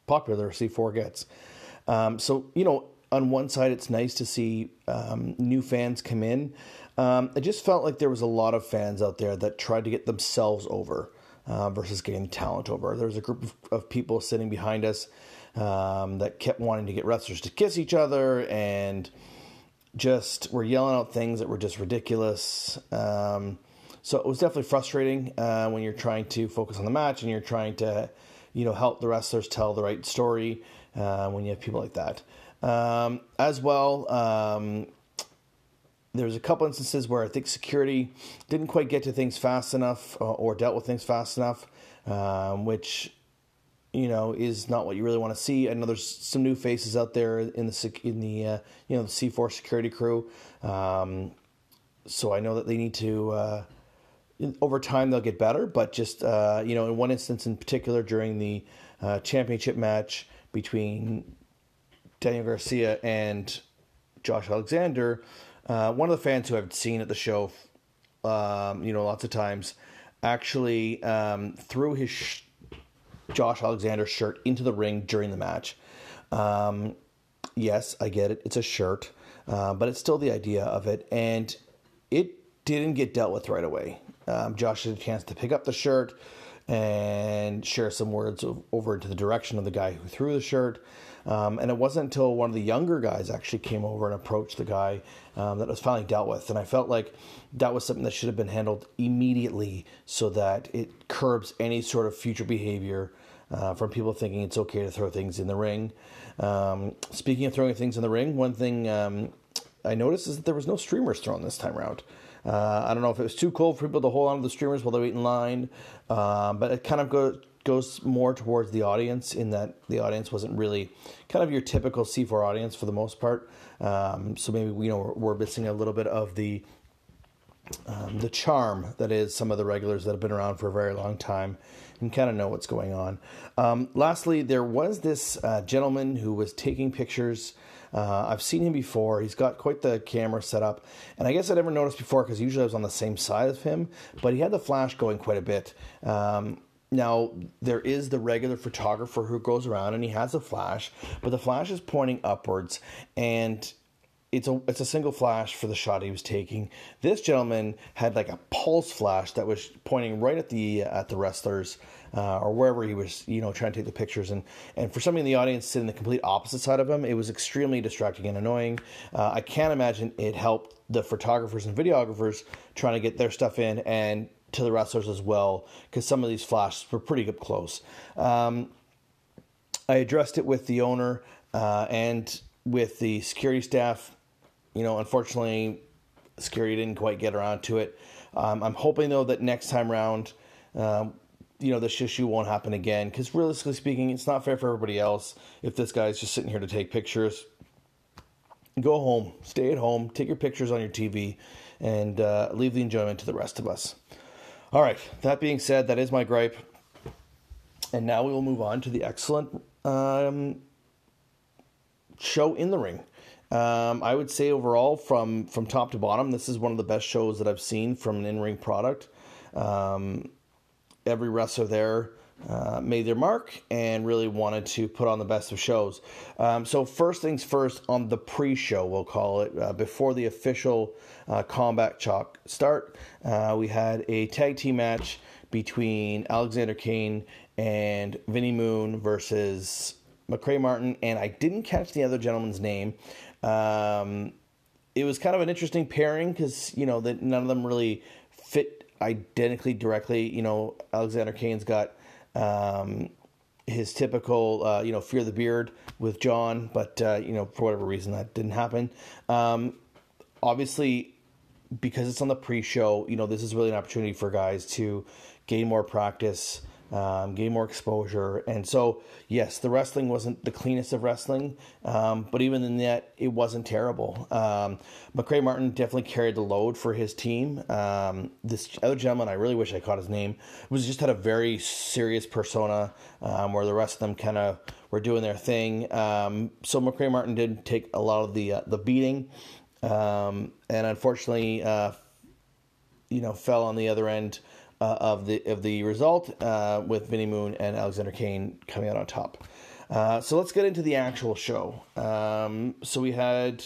Speaker 1: popular C four gets. Um, so, you know, on one side, it's nice to see um, new fans come in. Um, I just felt like there was a lot of fans out there that tried to get themselves over uh, versus getting talent over. There was a group of, of people sitting behind us um, that kept wanting to get wrestlers to kiss each other and just were yelling out things that were just ridiculous. Um, so it was definitely frustrating uh, when you're trying to focus on the match and you're trying to, you know, help the wrestlers tell the right story uh, when you have people like that. Um, as well, um, there was a couple instances where I think security didn't quite get to things fast enough uh, or dealt with things fast enough, um, which, you know, is not what you really want to see. I know there's some new faces out there in the in the uh, you know the C four security crew, um, so I know that they need to. Uh, over time, they'll get better, but just uh, you know, in one instance in particular during the uh, championship match between Daniel Garcia and Josh Alexander. Uh, one of the fans who I've seen at the show, um, you know, lots of times, actually um, threw his sh- Josh Alexander shirt into the ring during the match. Um, yes, I get it. It's a shirt, uh, but it's still the idea of it. And it didn't get dealt with right away. Um, Josh had a chance to pick up the shirt and share some words of, over into the direction of the guy who threw the shirt. Um, and it wasn't until one of the younger guys actually came over and approached the guy um, that it was finally dealt with. And I felt like that was something that should have been handled immediately so that it curbs any sort of future behavior uh, from people thinking it's okay to throw things in the ring. Um, speaking of throwing things in the ring, one thing um, I noticed is that there was no streamers thrown this time around. Uh, I don't know if it was too cold for people to hold on to the streamers while they wait in line, uh, but it kind of go, goes more towards the audience in that the audience wasn't really kind of your typical C four audience for the most part. Um, so maybe, you know, we're, we're missing a little bit of the um, the charm that is some of the regulars that have been around for a very long time and kind of know what's going on. Um, lastly, there was this uh, gentleman who was taking pictures. Uh, I've seen him before. He's got quite the camera set up. And I guess I never noticed before because usually I was on the same side of him. But he had the flash going quite a bit. Um, now, there is the regular photographer who goes around and he has a flash. But the flash is pointing upwards. And it's a it's a single flash for the shot he was taking. This gentleman had like a pulse flash that was pointing right at the at the wrestlers uh, or wherever he was, you know, trying to take the pictures. And and for somebody in the audience sitting the complete opposite side of him, it was extremely distracting and annoying. Uh, I can't imagine it helped the photographers and videographers trying to get their stuff in and to the wrestlers as well, because some of these flashes were pretty up close. Um, I addressed it with the owner uh, and with the security staff. You know, unfortunately, security didn't quite get around to it. Um, I'm hoping, though, that next time around, um, you know, this issue won't happen again. Because realistically speaking, it's not fair for everybody else if this guy's just sitting here to take pictures. Go home, stay at home, take your pictures on your T V, and uh, leave the enjoyment to the rest of us. All right, that being said, that is my gripe. And now we will move on to the excellent um, show in the ring. Um, I would say overall, from, from top to bottom, this is one of the best shows that I've seen from an in-ring product. Um, every wrestler there uh, made their mark and really wanted to put on the best of shows. Um, so first things first, on the pre-show, we'll call it, uh, before the official uh, Combat Chalk start, uh, we had a tag team match between Alexander Kane and Vinnie Moon versus McCray Martin, and I didn't catch the other gentleman's name. Um, it was kind of an interesting pairing because, you know, that none of them really fit identically directly. You know, Alexander Kane's got um, his typical, uh, you know, fear the beard with John, but, uh, you know, for whatever reason that didn't happen. Um, obviously, because it's on the pre-show, you know, this is really an opportunity for guys to gain more practice, Um, gain more exposure. And so, yes, the wrestling wasn't the cleanest of wrestling, um, but even in that, it wasn't terrible. Um, McCray Martin definitely carried the load for his team. Um, this other gentleman, I really wish I caught his name, was just had a very serious persona um, where the rest of them kind of were doing their thing. Um, so McCray Martin did take a lot of the uh, the beating, um, and unfortunately, uh, you know, fell on the other end Uh, of the of the result uh, with Vinnie Moon and Alexander Kane coming out on top. Uh, so let's get into the actual show. Um, so we had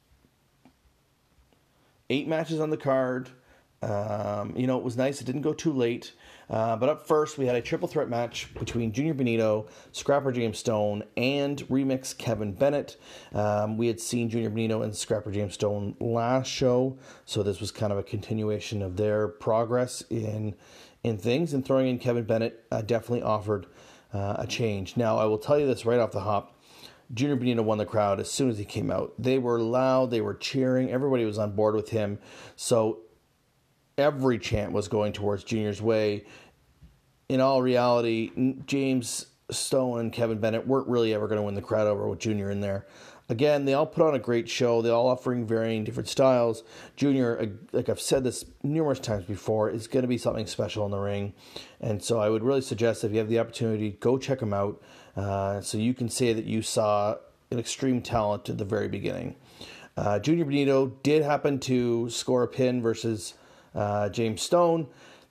Speaker 1: eight matches on the card. Um, you know, it was nice. It didn't go too late. Uh, but up first, we had a triple threat match between Junior Benito, Scrapper James Stone, and Remix Kevin Bennett. Um, we had seen Junior Benito and Scrapper James Stone last show, so this was kind of a continuation of their progress in in things. And throwing in Kevin Bennett uh, definitely offered uh, a change. Now, I will tell you this right off the hop. Junior Benito won the crowd as soon as he came out. They were loud. They were cheering. Everybody was on board with him. So every chant was going towards Junior's way. In all reality, James Stone and Kevin Bennett weren't really ever going to win the crowd over with Junior in there. Again, they all put on a great show. They're all offering varying different styles. Junior, like I've said this numerous times before, is going to be something special in the ring. And so I would really suggest if you have the opportunity, go check him out uh, so you can say that you saw an extreme talent at the very beginning. Uh, Junior Benito did happen to score a pin versus uh, James Stone,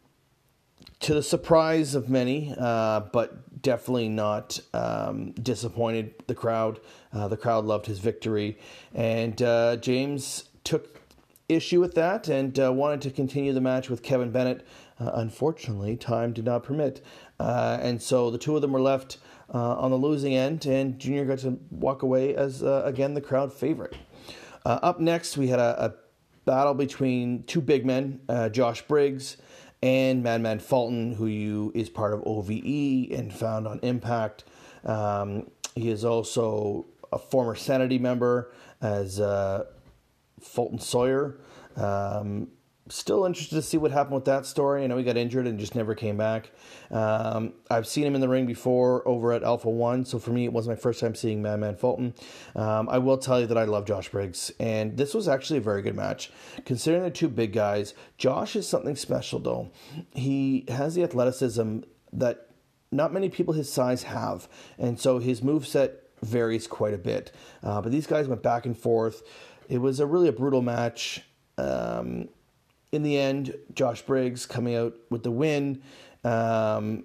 Speaker 1: to the surprise of many, uh, but definitely not um, disappointed the crowd. Uh, the crowd loved his victory. And uh, James took issue with that and uh, wanted to continue the match with Kevin Bennett. Uh, unfortunately, time did not permit. Uh, and so the two of them were left uh, on the losing end, and Junior got to walk away as, uh, again, the crowd favorite. Uh, up next, we had a, a battle between two big men, uh, Josh Briggs and Madman Fulton, who you is part of O V E and found on Impact. Um, he is also a former Sanity member as uh, Fulton Sawyer. Um, still interested to see what happened with that story. I know he got injured and just never came back. Um, I've seen him in the ring before over at Alpha One, so for me it was my first time seeing Madman Fulton. Um, I will tell you that I love Josh Briggs, and this was actually a very good match. Considering the two big guys, Josh is something special though. He has the athleticism that not many people his size have, and so his moveset varies quite a bit. Uh, but these guys went back and forth. It was a really a brutal match. Um, in the end, Josh Briggs coming out with the win, um,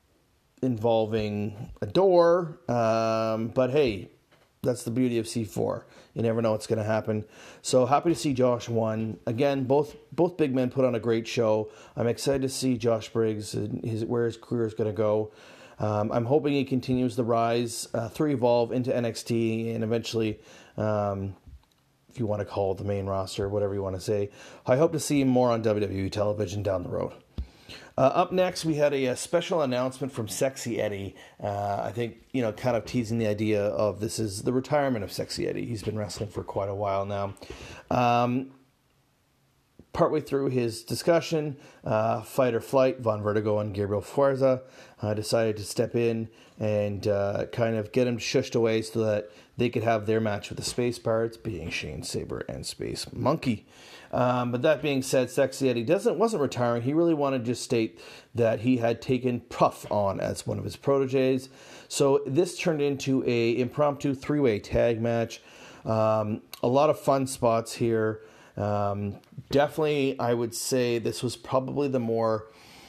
Speaker 1: involving a door. Um, but hey, that's the beauty of C four. You never know what's going to happen. So happy to see Josh won. Again, both both big men put on a great show. I'm excited to see Josh Briggs and his, where his career is going to go. Um, I'm hoping he continues the rise uh, through Evolve into N X T and eventually, um, if you want to call it the main roster, whatever you want to say. I hope to see him more on W W E television down the road. Uh, up next, we had a, a special announcement from Sexy Eddie. Uh, I think, you know, kind of teasing the idea of this is the retirement of Sexy Eddie. He's been wrestling for quite a while now. Um, partway through his discussion, uh, Fight or Flight, Von Vertigo and Gabriel Fuerza uh, decided to step in and uh, kind of get him shushed away so that they could have their match with the Space Pirates, being Shane Saber and Space Monkey. Um, but that being said, Sexy Eddie doesn't wasn't retiring. He really wanted to just state that he had taken Puff on as one of his proteges. So this turned into a impromptu three-way tag match. Um, a lot of fun spots here. Um, definitely, I would say this was probably the more,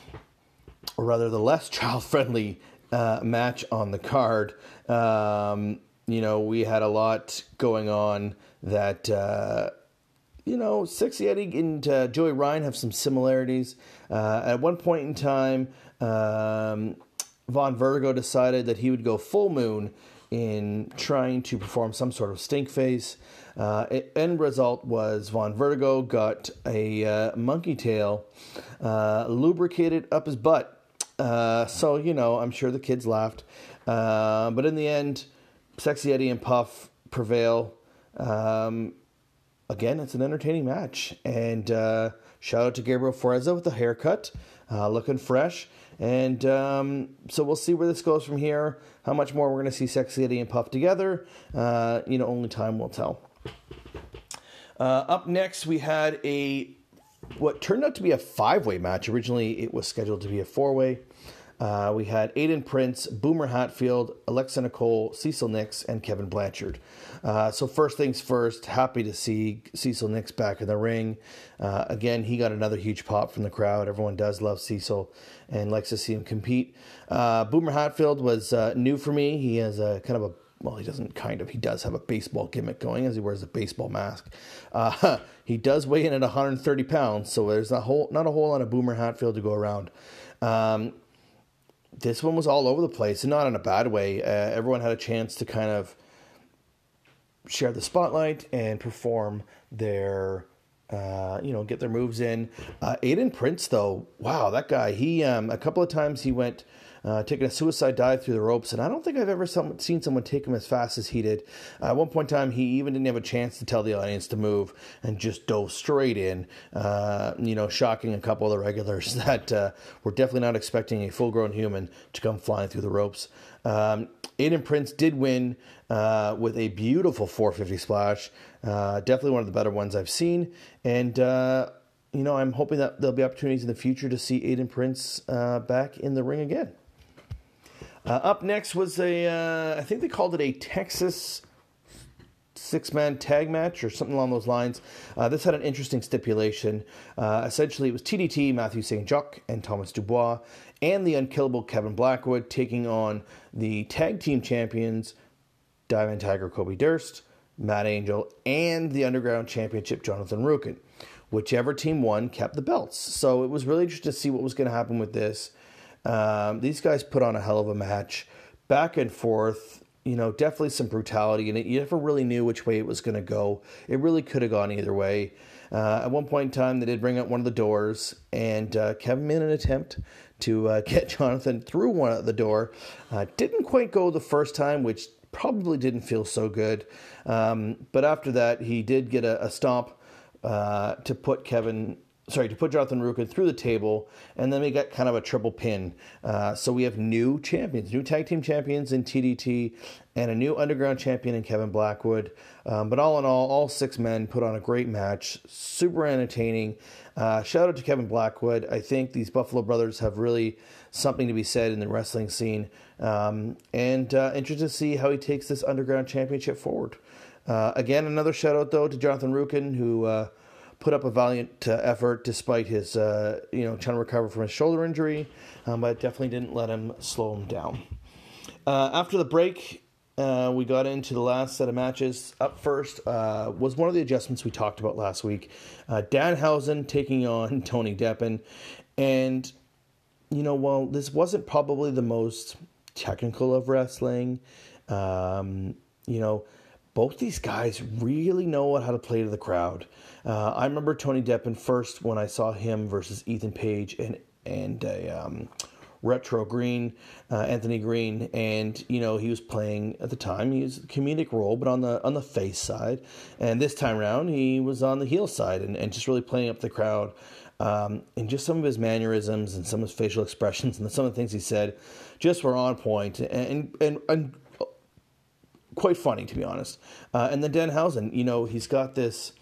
Speaker 1: or rather the less child-friendly uh, match on the card. Um, you know, we had a lot going on that... Uh, You know, Sexy Eddie and uh, Joey Ryan have some similarities. Uh, at one point in time, um, Von Vertigo decided that he would go full moon in trying to perform some sort of stink face. Uh, it, end result was Von Vertigo got a uh, monkey tail uh, lubricated up his butt. Uh, so, you know, I'm sure the kids laughed. Uh, but in the end, Sexy Eddie and Puff prevail. Um... Again, it's an entertaining match. And uh, shout out to Gabriel Fuerza with the haircut, uh, looking fresh. And um, so we'll see where this goes from here. How much more we're going to see Sexy Eddie and Puff together. Uh, you know, only time will tell. Uh, up next, we had a what turned out to be a five-way match. Originally, it was scheduled to be a four-way. Uh, we had Aiden Prince, Boomer Hatfield, Alexa Nicole, Cecil Nix, and Kevin Blanchard. Uh, so first things first, happy to see Cecil Nix back in the ring. Uh, again, he got another huge pop from the crowd. Everyone does love Cecil and likes to see him compete. Uh, Boomer Hatfield was uh, new for me. He has a kind of a, well, he doesn't kind of, he does have a baseball gimmick going as he wears a baseball mask. Uh, he does weigh in at one hundred thirty pounds, so there's a whole, not a whole lot of Boomer Hatfield to go around. Um, This one was all over the place, and not in a bad way. Uh, everyone had a chance to kind of share the spotlight and perform their, uh, you know, get their moves in. Uh, Aiden Prince, though, wow, that guy, he, um, a couple of times he went, uh, taking a suicide dive through the ropes, and I don't think I've ever some, seen someone take him as fast as he did. Uh, at one point in time, he even didn't have a chance to tell the audience to move and just dove straight in, uh, you know, shocking a couple of the regulars that uh, were definitely not expecting a full-grown human to come flying through the ropes. Um, Aiden Prince did win uh, with a beautiful four fifty splash, uh, definitely one of the better ones I've seen, and uh, you know, I'm hoping that there'll be opportunities in the future to see Aiden Prince uh, back in the ring again. Uh, up next was a, uh, I think they called it a Texas six-man tag match or something along those lines. Uh, this had an interesting stipulation. Uh, essentially, it was T D T, Matthew Saint Jacques, and Thomas Dubois, and the unkillable Kevin Blackwood taking on the tag team champions, Diamond Tiger Kobe Durst, Matt Angel, and the Underground Championship, Jonathan Rukin. Whichever team won kept the belts. So it was really interesting to see what was going to happen with this. Um, these guys put on a hell of a match, back and forth, you know, definitely some brutality in it. You never really knew which way it was going to go. It really could have gone either way. Uh, at one point in time, they did bring out one of the doors, and uh, Kevin made an attempt to uh, get Jonathan through one of the door. Uh, didn't quite go the first time, which probably didn't feel so good. Um, but after that, he did get a, a stomp uh, to put Kevin... Sorry, to put Jonathan Rukin through the table, and then we got kind of a triple pin. Uh, so we have new champions, new tag team champions in T D T, and a new underground champion in Kevin Blackwood. Um, but all in all, all six men put on a great match, super entertaining. Uh, shout out to Kevin Blackwood. I think these Buffalo Brothers have really something to be said in the wrestling scene, um, and uh, interested to see how he takes this underground championship forward. Uh, again, another shout out though to Jonathan Rukin, who uh, put up a valiant uh, effort despite his, uh, you know, trying to recover from his shoulder injury, um, but definitely didn't let him slow him down. Uh, after the break, uh, we got into the last set of matches. Up first uh, was one of the adjustments we talked about last week. Uh, Danhausen taking on Tony Deppen. And, you know, while this wasn't probably the most technical of wrestling, um, you know, both these guys really know how to play to the crowd. Uh, I remember Tony Deppen first when I saw him versus Ethan Page and and a um, Retro Green, uh, Anthony Green, and you know he was playing at the time. He was a comedic role, but on the on the face side. And this time around, he was on the heel side and, and just really playing up the crowd. Um, and just some of his mannerisms and some of his facial expressions and some of the things he said just were on point and and and. Quite funny, to be honest. Uh, and then Danhausen, you know, he's got this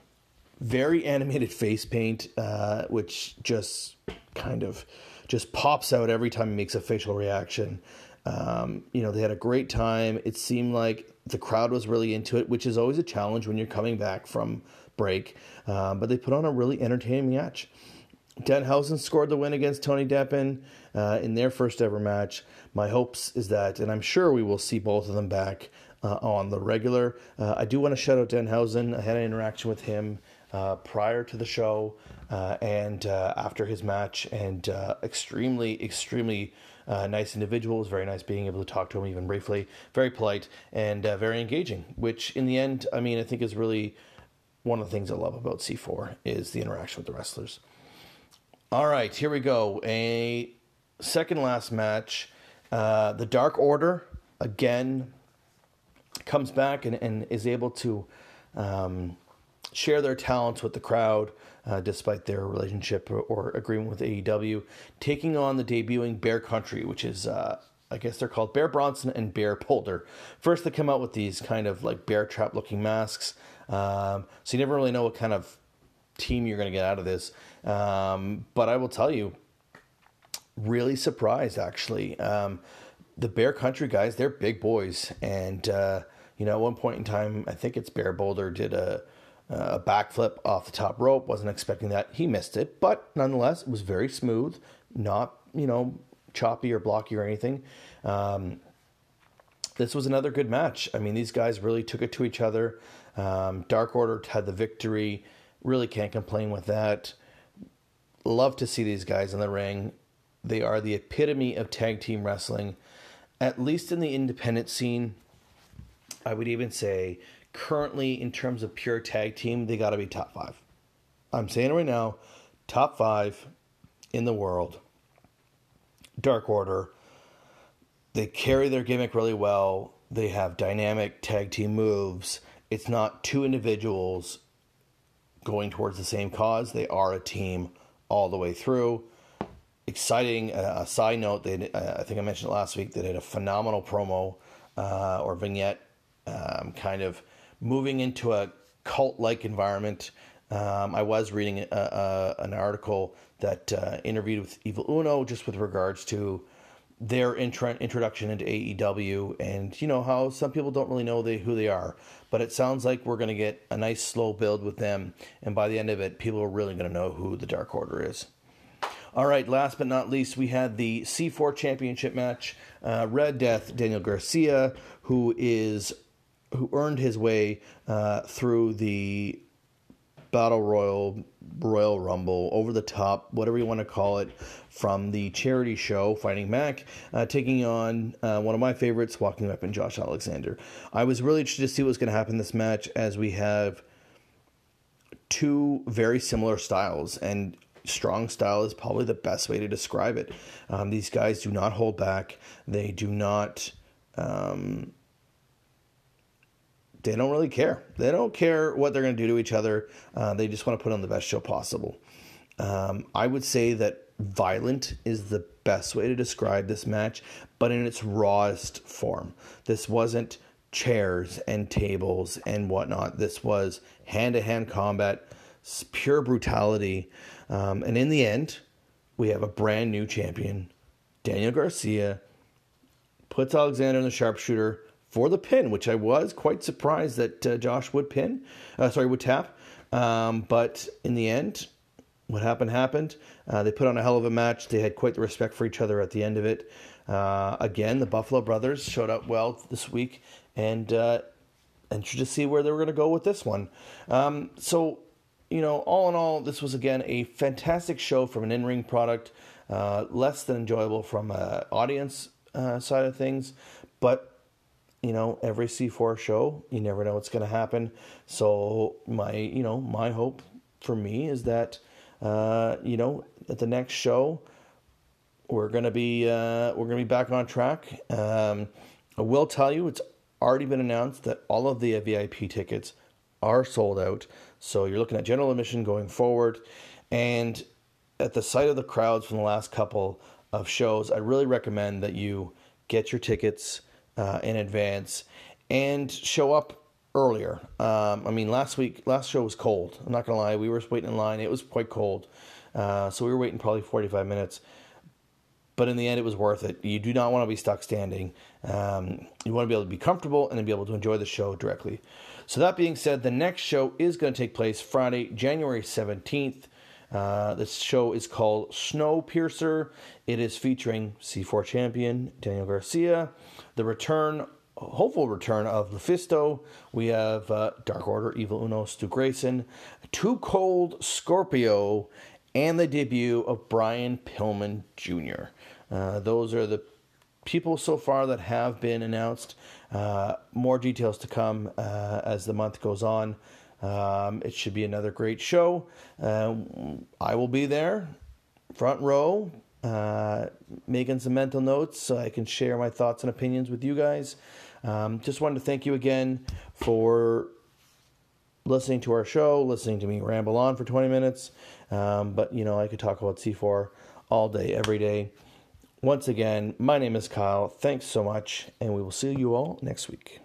Speaker 1: very animated face paint, uh, which just kind of just pops out every time he makes a facial reaction. Um, you know, they had a great time. It seemed like the crowd was really into it, which is always a challenge when you're coming back from break. Um, but they put on a really entertaining match. Danhausen scored the win against Tony Deppen uh, in their first ever match. My hopes is that, and I'm sure we will see both of them back uh, on the regular. Uh, I do want to shout out Danhausen. I had an interaction with him uh, prior to the show uh, and uh, after his match, and uh, extremely, extremely uh, nice individual. It was very nice being able to talk to him even briefly. Very polite and uh, very engaging, which in the end, I mean, I think is really one of the things I love about C four is the interaction with the wrestlers. All right, here we go. A second last match. Uh, the Dark Order, again, comes back and, and is able to um, share their talents with the crowd, uh, despite their relationship or, or agreement with A E W, taking on the debuting Bear Country, which is, uh, I guess they're called Bear Bronson and Bear Polder. First, they come out with these kind of like bear trap-looking masks, um, so you never really know what kind of team you're going to get out of this. Um, but I will tell you, really surprised, actually. Um, the Bear Country guys, they're big boys. And, uh, you know, at one point in time, I think it's Bear Boulder did a, a backflip off the top rope. Wasn't expecting that. He missed it. But nonetheless, it was very smooth, not, you know, choppy or blocky or anything. Um, this was another good match. I mean, these guys really took it to each other. Um, Dark Order had the victory. Really can't complain with that. Love to see these guys in the ring. They are the epitome of tag team wrestling, at least in the independent scene. I would even say currently in terms of pure tag team, they got to be top five. I'm saying it right now, top five in the world. Dark Order. They carry their gimmick really well. They have dynamic tag team moves. It's not two individuals going towards the same cause. They are a team all the way through. Exciting. Uh, a side note, they uh, I think I mentioned it last week, they did a phenomenal promo uh, or vignette um, kind of moving into a cult-like environment. Um, I was reading a, a, an article that uh, interviewed with Evil Uno just with regards to their intro- introduction into A E W and, you know, how some people don't really know they, who they are. But it sounds like we're going to get a nice slow build with them. And by the end of it, people are really going to know who the Dark Order is. All right, last but not least, we had the C four Championship match. Uh, Red Death, Daniel Garcia, who is who earned his way uh, through the Battle Royal, Royal Rumble, over the top, whatever you want to call it, from the charity show, Fighting Mac, uh, taking on uh, one of my favorites, Walking Weapon, Josh Alexander. I was really interested to see what was going to happen in this match, as we have two very similar styles, and strong style is probably the best way to describe it. Um, these guys do not hold back. They do not... Um, They don't really care. They don't care what they're going to do to each other. Uh, they just want to put on the best show possible. Um, I would say that violent is the best way to describe this match, but in its rawest form. This wasn't chairs and tables and whatnot. This was hand-to-hand combat, pure brutality. Um, and in the end, we have a brand new champion. Daniel Garcia puts Alexander in the sharpshooter for the pin, which I was quite surprised that uh, Josh would pin, uh, sorry, would tap. Um, but in the end, what happened happened. Uh, they put on a hell of a match. They had quite the respect for each other at the end of it. Uh, again, the Buffalo Brothers showed up well this week, and uh, interested to see where they were going to go with this one. Um, so, you know, all in all, this was again a fantastic show from an in-ring product. Uh, less than enjoyable from an audience uh, side of things, but you know, every C four show, you never know what's going to happen. So my, you know, my hope for me is that, uh, you know, at the next show, we're going to be, uh, we're going to be back on track. Um, I will tell you, it's already been announced that all of the V I P tickets are sold out. So you're looking at general admission going forward. And at the sight of the crowds from the last couple of shows, I really recommend that you get your tickets Uh, in advance and show up earlier. Um, I mean, last week, last show was cold. I'm not going to lie. We were waiting in line. It was quite cold. Uh, so we were waiting probably forty-five minutes. But in the end, it was worth it. You do not want to be stuck standing. Um, you want to be able to be comfortable and then be able to enjoy the show directly. So that being said, the next show is going to take place Friday, January seventeenth. Uh, this show is called Snowpiercer. It is featuring C four champion Daniel Garcia, the return, hopeful return of Lufisto. We have uh, Dark Order, Evil Uno, Stu Grayson, Too Cold, Scorpio, and the debut of Brian Pillman Junior Uh, those are the people so far that have been announced. Uh, more details to come uh, as the month goes on. Um, it should be another great show. Uh, I will be there, front row, uh, making some mental notes so I can share my thoughts and opinions with you guys. Um, just wanted to thank you again for listening to our show, listening to me ramble on for twenty minutes. Um, but, you know, I could talk about C four all day, every day. Once again, my name is Kyle. Thanks so much, and we will see you all next week.